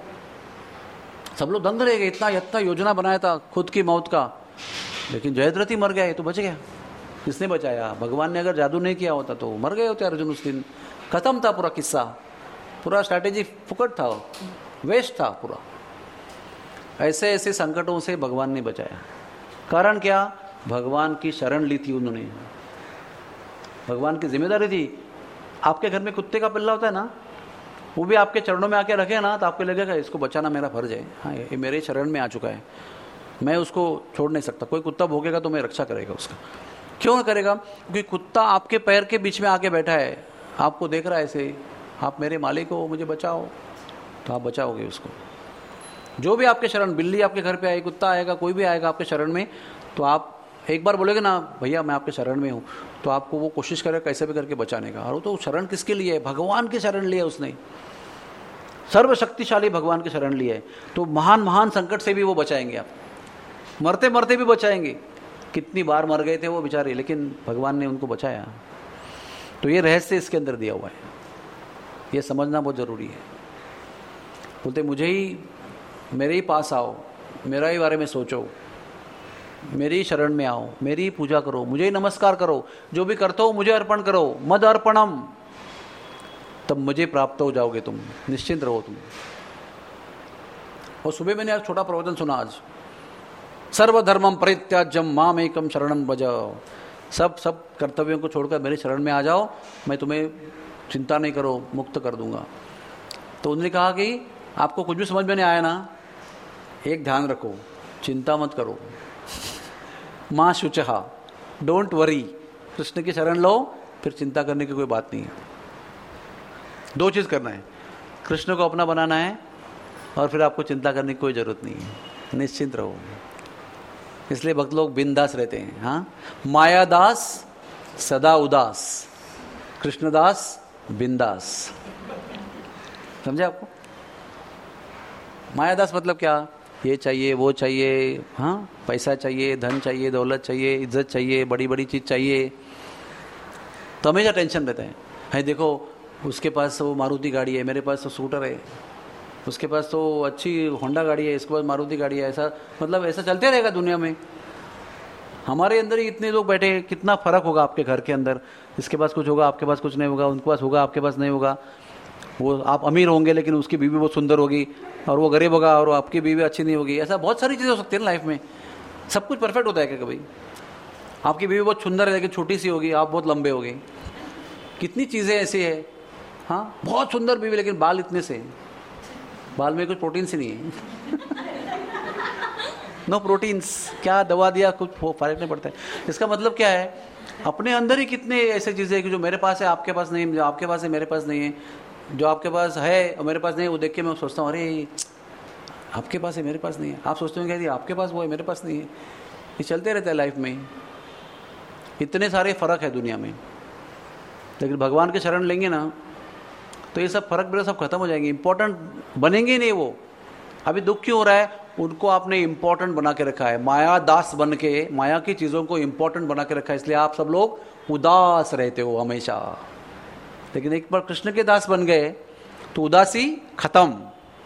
सब लोग दंग रह गए, इतना इतना योजना बनाया था खुद की मौत का, लेकिन जयद्रथ ही मर गया, ये तो बच गया। किसने बचाया, भगवान ने अगर जादू नहीं किया होता तो मर गए होते अर्जुन उस दिन, खत्म था पूरा किस्सा, पूरा स्ट्रैटेजी फुकट था, वेस्ट था पूरा। ऐसे ऐसे संकटों से भगवान ने बचाया। कारण क्या, भगवान की शरण ली थी उन्होंने, भगवान की जिम्मेदारी थी। आपके घर में कुत्ते का पिल्ला होता है ना, वो भी आपके चरणों में आके रखे ना तो आपको लगेगा इसको बचाना मेरा फर्ज है, हाँ ये मेरे शरण में आ चुका है, मैं उसको छोड़ नहीं सकता, कोई कुत्ता भोगेगा तो मैं रक्षा करेगा उसका। क्यों करेगा, क्योंकि कुत्ता आपके पैर के बीच में आके बैठा है, आपको देख रहा है ऐसे, आप मेरे मालिक हो मुझे बचाओ, तो आप बचाओगे उसको। जो भी आपके शरण, बिल्ली आपके घर पे आएगी, कुत्ता आएगा, कोई भी आएगा आपके शरण में, तो आप एक बार बोलेगे ना भैया मैं आपके शरण में हूँ, तो आपको वो कोशिश करेगा कैसे भी करके बचाने का। और वो तो शरण किसके लिए है, भगवान की शरण ली है उसने, सर्वशक्तिशाली भगवान की शरण ली है, तो महान महान संकट से भी वो बचाएंगे, आप मरते मरते भी बचाएंगे। कितनी बार मर गए थे वो बेचारे, लेकिन भगवान ने उनको बचाया। तो ये रहस्य इसके अंदर दिया हुआ है, ये समझना बहुत जरूरी है। बोलते मुझे ही, मेरे ही पास आओ, मेरा ही बारे में सोचो, मेरी शरण में आओ, मेरी पूजा करो, मुझे ही नमस्कार करो, जो भी करते हो मुझे अर्पण करो, मद अर्पणम, तब मुझे प्राप्त हो जाओगे तुम, निश्चिंत रहो तुम। और सुबह मैंने आज छोटा प्रवचन सुना, आज सर्वधर्मम परित्याज्यम माम एकम शरणम भज, सब सब कर्तव्यों को छोड़कर मेरे शरण में आ जाओ, मैं तुम्हें चिंता नहीं करो, मुक्त कर दूंगा। तो उन्होंने कहा कि आपको कुछ भी समझ में नहीं आया ना, एक ध्यान रखो, चिंता मत करो, माँ शुचहा, डोंट वरी, कृष्ण की शरण लो, फिर चिंता करने की कोई बात नहीं है। दो चीज़ करना है, कृष्ण को अपना बनाना है और फिर आपको चिंता करने की कोई ज़रूरत नहीं है, निश्चिंत रहो। इसलिए भक्त लोग बिंदास रहते हैं। हाँ, मायादास सदा उदास, कृष्णदास बिंदास। समझे आपको? मायादास मतलब क्या? ये चाहिए, वो चाहिए, हाँ, पैसा चाहिए, धन चाहिए, दौलत चाहिए, इज्जत चाहिए, बड़ी बड़ी चीज़ चाहिए, तो हमेशा टेंशन रहता है। है देखो, उसके पास वो मारुति गाड़ी है, मेरे पास तो स्कूटर है, उसके पास तो अच्छी होंडा गाड़ी है, इसके पास मारुति गाड़ी है। ऐसा मतलब ऐसा चलते रहेगा दुनिया में। हमारे अंदर ही इतने लोग बैठे, कितना फर्क होगा आपके घर के अंदर। इसके पास कुछ होगा, आपके पास कुछ नहीं होगा, उनके पास होगा, आपके पास नहीं होगा। वो आप अमीर होंगे लेकिन उसकी बीवी बहुत सुंदर होगी, और वो गरीब होगा और आपकी बीवी अच्छी नहीं होगी। ऐसा बहुत सारी चीज़ें हो सकती है ना लाइफ में। सब कुछ परफेक्ट होता है क्या कभी? आपकी बीवी बहुत सुंदर है लेकिन छोटी सी होगी, आप बहुत लंबे होगे। कितनी चीज़ें ऐसी है। हाँ, बहुत सुंदर बीवी लेकिन बाल इतने से, बाल में कुछ प्रोटीन से नहीं है। नो प्रोटीन्स, क्या दवा दिया, कुछ फर्क नहीं पड़ता है। इसका मतलब क्या है? अपने अंदर ही कितने ऐसे चीज़ें कि जो मेरे पास है आपके पास नहीं, जो आपके पास है मेरे पास नहीं है, जो आपके पास है और मेरे पास नहीं है, वो देख के मैं सोचता हूँ अरे आपके पास है मेरे पास नहीं है। आप सोचते हो क्या आपके पास वो है मेरे पास नहीं है। ये चलते रहता है लाइफ में। इतने सारे फ़र्क है दुनिया में, लेकिन भगवान के शरण लेंगे ना तो ये सब फर्क सब खत्म हो जाएंगे। इंपॉर्टेंट बनेंगे ही नहीं वो। अभी दुख क्यों हो रहा है? उनको आपने इंपॉर्टेंट बना के रखा है, माया दास बन के माया की चीज़ों को इंपॉर्टेंट बना के रखा है, इसलिए आप सब लोग उदास रहते हो हमेशा। लेकिन एक बार कृष्ण के दास बन गए तो उदासी खत्म,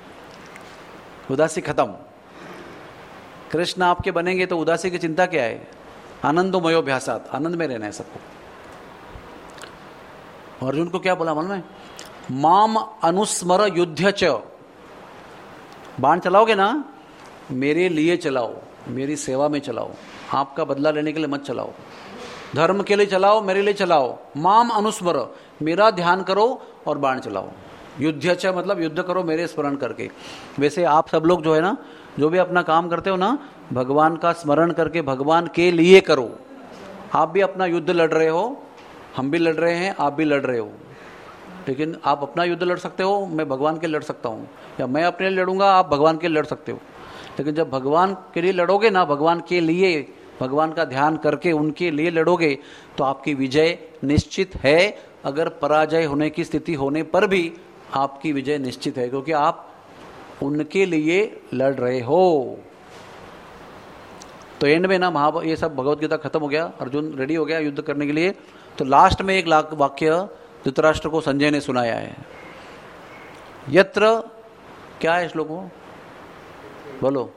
उदासी खत्म। कृष्ण आपके बनेंगे तो उदासी की चिंता क्या है? आनंदोमयोभ्यासात, आनंद में रहना है सबको। अर्जुन को क्या बोला मालूम है? माम अनुस्मर युद्ध च, बाण चलाओगे ना मेरे लिए चलाओ, मेरी सेवा में चलाओ, आपका बदला लेने के लिए मत चलाओ, धर्म के लिए चलाओ, मेरे लिए चलाओ। माम अनुस्मर, मेरा ध्यान करो और बाण चलाओ। युद्ध च मतलब युद्ध करो मेरे स्मरण करके। वैसे आप सब लोग जो है ना, जो भी अपना काम करते हो ना, भगवान का स्मरण करके भगवान के लिए करो। आप भी अपना युद्ध लड़ रहे हो, हम भी लड़ रहे हैं, आप भी लड़ रहे हो, लेकिन आप अपना युद्ध लड़ सकते हो, मैं भगवान के लड़ सकता हूँ, या मैं अपने लिए लड़ूंगा, आप भगवान के लड़ सकते हो। लेकिन जब भगवान के लिए लड़ोगे ना, भगवान के लिए, भगवान का ध्यान करके उनके लिए लड़ोगे तो आपकी विजय निश्चित है। अगर पराजय होने की स्थिति होने पर भी आपकी विजय निश्चित है, क्योंकि आप उनके लिए लड़ रहे हो। तो एंड में ना महा ये सब भगवत गीता खत्म हो गया, अर्जुन रेडी हो गया युद्ध करने के लिए। तो लास्ट में एक लाख वाक्य धृतराष्ट्र को संजय ने सुनाया है। यत्र, क्या है श्लोक वो बोलो,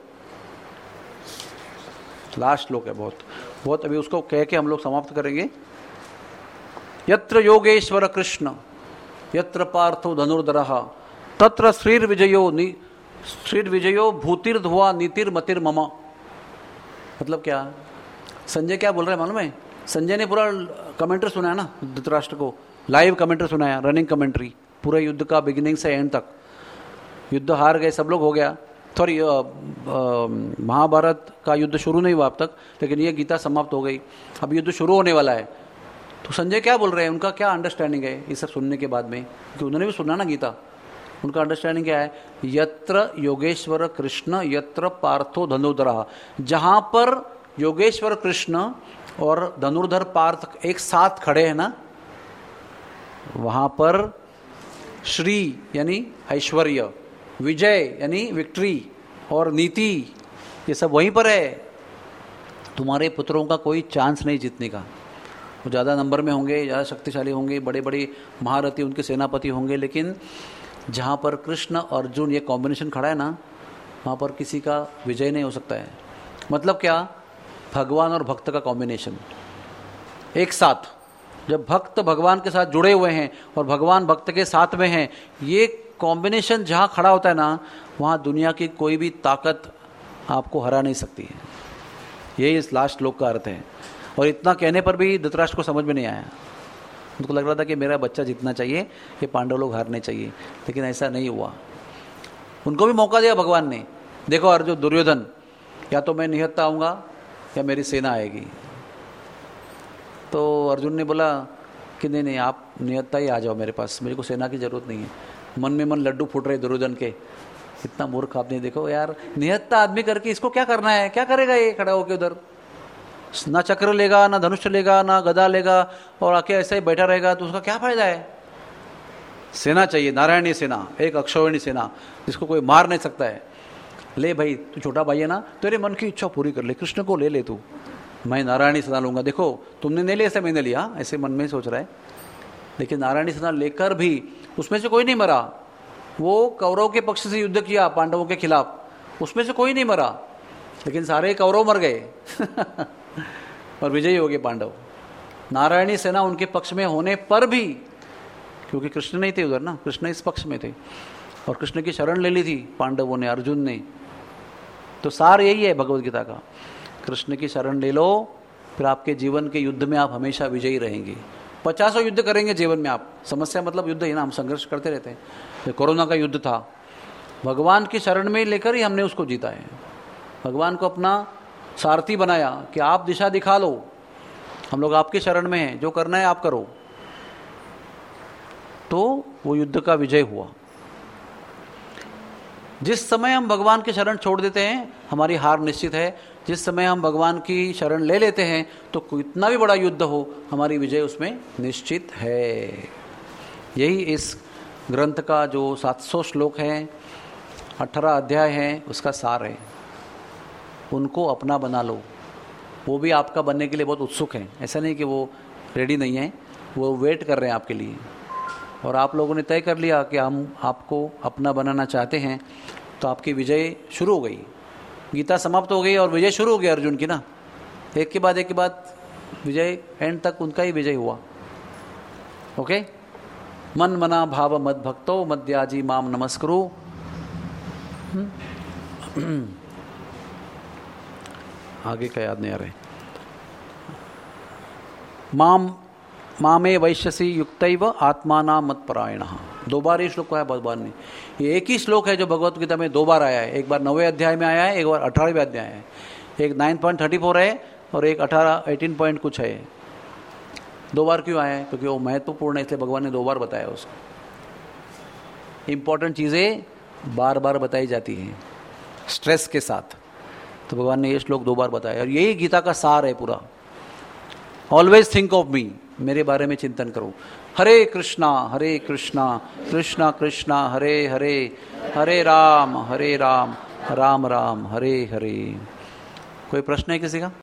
लास्ट श्लोक है, बहुत बहुत अभी उसको कह के हम लोग समाप्त करेंगे। यत्र योगेश्वर कृष्ण यत्र पार्थो धनुर्धरः तत्र श्रीर विजयो नि श्रीर विजयो भूतिर्धुआ नीतिर्मतिर मम। मतलब क्या? संजय क्या बोल रहे हैं मालूम है? संजय ने पूरा कमेंट्री सुनाया ना धृतराष्ट्र को, लाइव कमेंट्री सुनाया, रनिंग कमेंट्री पूरे युद्ध का, बिगिनिंग से एंड तक। युद्ध हार गए सब लोग, हो गया। सॉरी, महाभारत का युद्ध शुरू नहीं हुआ अब तक, लेकिन ये गीता समाप्त हो गई, अब युद्ध शुरू होने वाला है। तो संजय क्या बोल रहे हैं, उनका क्या अंडरस्टैंडिंग है ये सब सुनने के बाद में? क्योंकि उन्होंने भी सुना ना गीता। उनका अंडरस्टैंडिंग क्या है? यत्र योगेश्वर कृष्ण यत्र पार्थो धनुर्धरः, जहां पर योगेश्वर कृष्ण और धनुर्धर पार्थ एक साथ खड़े हैं ना, वहां पर श्री यानी ऐश्वर्य, विजय यानी विक्ट्री, और नीति, ये सब वहीं पर है। तुम्हारे पुत्रों का कोई चांस नहीं जीतने का। वो ज़्यादा नंबर में होंगे, ज़्यादा शक्तिशाली होंगे, बड़े बड़े महारथी उनके सेनापति होंगे, लेकिन जहाँ पर कृष्ण अर्जुन ये कॉम्बिनेशन खड़ा है ना, वहाँ पर किसी का विजय नहीं हो सकता है। मतलब क्या? भगवान और भक्त का कॉम्बिनेशन एक साथ। जब भक्त भगवान के साथ जुड़े हुए हैं और भगवान भक्त के साथ में हैं, ये कॉम्बिनेशन जहाँ खड़ा होता है ना, वहाँ दुनिया की कोई भी ताकत आपको हरा नहीं सकती है। यही इस लास्ट श्लोक का अर्थ है। और इतना कहने पर भी धृतराष्ट्र को समझ में नहीं आया। उनको लग रहा था कि मेरा बच्चा जीतना चाहिए, ये पांडव लोग हारने चाहिए, लेकिन ऐसा नहीं हुआ। उनको भी मौका दिया भगवान ने। देखो अर्जुन, दुर्योधन, या तो मैं निहत्ता आऊँगा या मेरी सेना आएगी। तो अर्जुन ने बोला कि नहीं नहीं, आप निहत्ता ही आ जाओ मेरे पास, मेरे को सेना की जरूरत नहीं है। मन में मन लड्डू फूट रहे दुर्योधन के, इतना मूर्ख आपने, देखो यार, निहत्ता आदमी करके इसको क्या करना है, क्या करेगा ये खड़ा होके उधर, ना चक्र लेगा, ना धनुष लेगा, ना गदा लेगा, और आके ऐसे ही बैठा रहेगा, तो उसका क्या फायदा है। सेना चाहिए, नारायणी सेना, एक अक्षौहिणी सेना जिसको कोई मार नहीं सकता है। ले भाई, तू छोटा भाई है ना, तेरे मन की इच्छा पूरी कर ले, कृष्ण को ले ले तू, मैं नारायणी सेना लूंगा। देखो तुमने नहीं लिया ऐसे मैंने लिया, ऐसे मन में सोच रहा है। लेकिन नारायणी सेना लेकर भी उसमें से कोई नहीं मरा। वो कौरव के पक्ष से युद्ध किया पांडवों के खिलाफ, उसमें से कोई नहीं मरा, लेकिन सारे कौरव मर गए और विजयी हो गए पांडव। नारायणी सेना उनके पक्ष में होने पर भी, क्योंकि कृष्ण नहीं थे उधर ना, कृष्ण इस पक्ष में थे और कृष्ण की शरण ले ली थी पांडवों ने, अर्जुन ने। तो सार यही है भगवद गीता का, कृष्ण की शरण ले लो, फिर आपके जीवन के युद्ध में आप हमेशा विजयी रहेंगे। पचासों युद्ध करेंगे जीवन में आप, समस्या मतलब युद्ध ही ना, हम संघर्ष करते रहते हैं। तो कोरोना का युद्ध था, भगवान की शरण में लेकर ही हमने उसको जीता है। भगवान को अपना सारथी बनाया कि आप दिशा दिखा लो, हम लोग आपकी शरण में हैं, जो करना है आप करो। तो वो युद्ध का विजय हुआ। जिस समय हम भगवान की शरण छोड़ देते हैं, हमारी हार निश्चित है। जिस समय हम भगवान की शरण ले लेते हैं, तो कितना भी बड़ा युद्ध हो, हमारी विजय उसमें निश्चित है। यही इस ग्रंथ का जो सात सौ श्लोक हैं, अठारह अध्याय हैं, उसका सार है। उनको अपना बना लो। वो भी आपका बनने के लिए बहुत उत्सुक हैं, ऐसा नहीं कि वो रेडी नहीं है, वो वेट कर रहे हैं आपके लिए। और आप लोगों ने तय कर लिया कि हम आपको अपना बनाना चाहते हैं, तो आपकी विजय शुरू हो गई। गीता समाप्त हो गई और विजय शुरू हो गई अर्जुन की ना, एक के बाद एक के बाद विजय, एंड तक उनका ही विजय हुआ। ओके, मन मना भाव मद भक्तो मद्याजी माम नमस्कुरु। आगे का याद नहीं आ रहे। माम मामे वैश्यसी युक्तैव आत्माना मत्परायण। दो बार ये श्लोक है भगवान ने। ये एक ही श्लोक है जो भगवत गीता में दो बार आया है। एक बार नौवें अध्याय में आया है, एक बार अठारहवें अध्याय है। एक नाइन पॉइंट थर्टी फोर है और एक अठारह एटीन पॉइंट कुछ है। दो बार क्यों आया है? क्योंकि वो महत्वपूर्ण है, इसलिए भगवान ने दो बार बताया उसको। इंपॉर्टेंट चीज़ें बार बार बताई जाती हैं स्ट्रेस के साथ, तो भगवान ने ये श्लोक दो बार बताया। और यही गीता का सार है पूरा। ऑलवेज थिंक ऑफ मी, मेरे बारे में चिंतन करो। हरे कृष्णा हरे कृष्णा कृष्णा कृष्णा हरे हरे, हरे राम हरे राम राम राम हरे हरे। कोई प्रश्न है किसी का?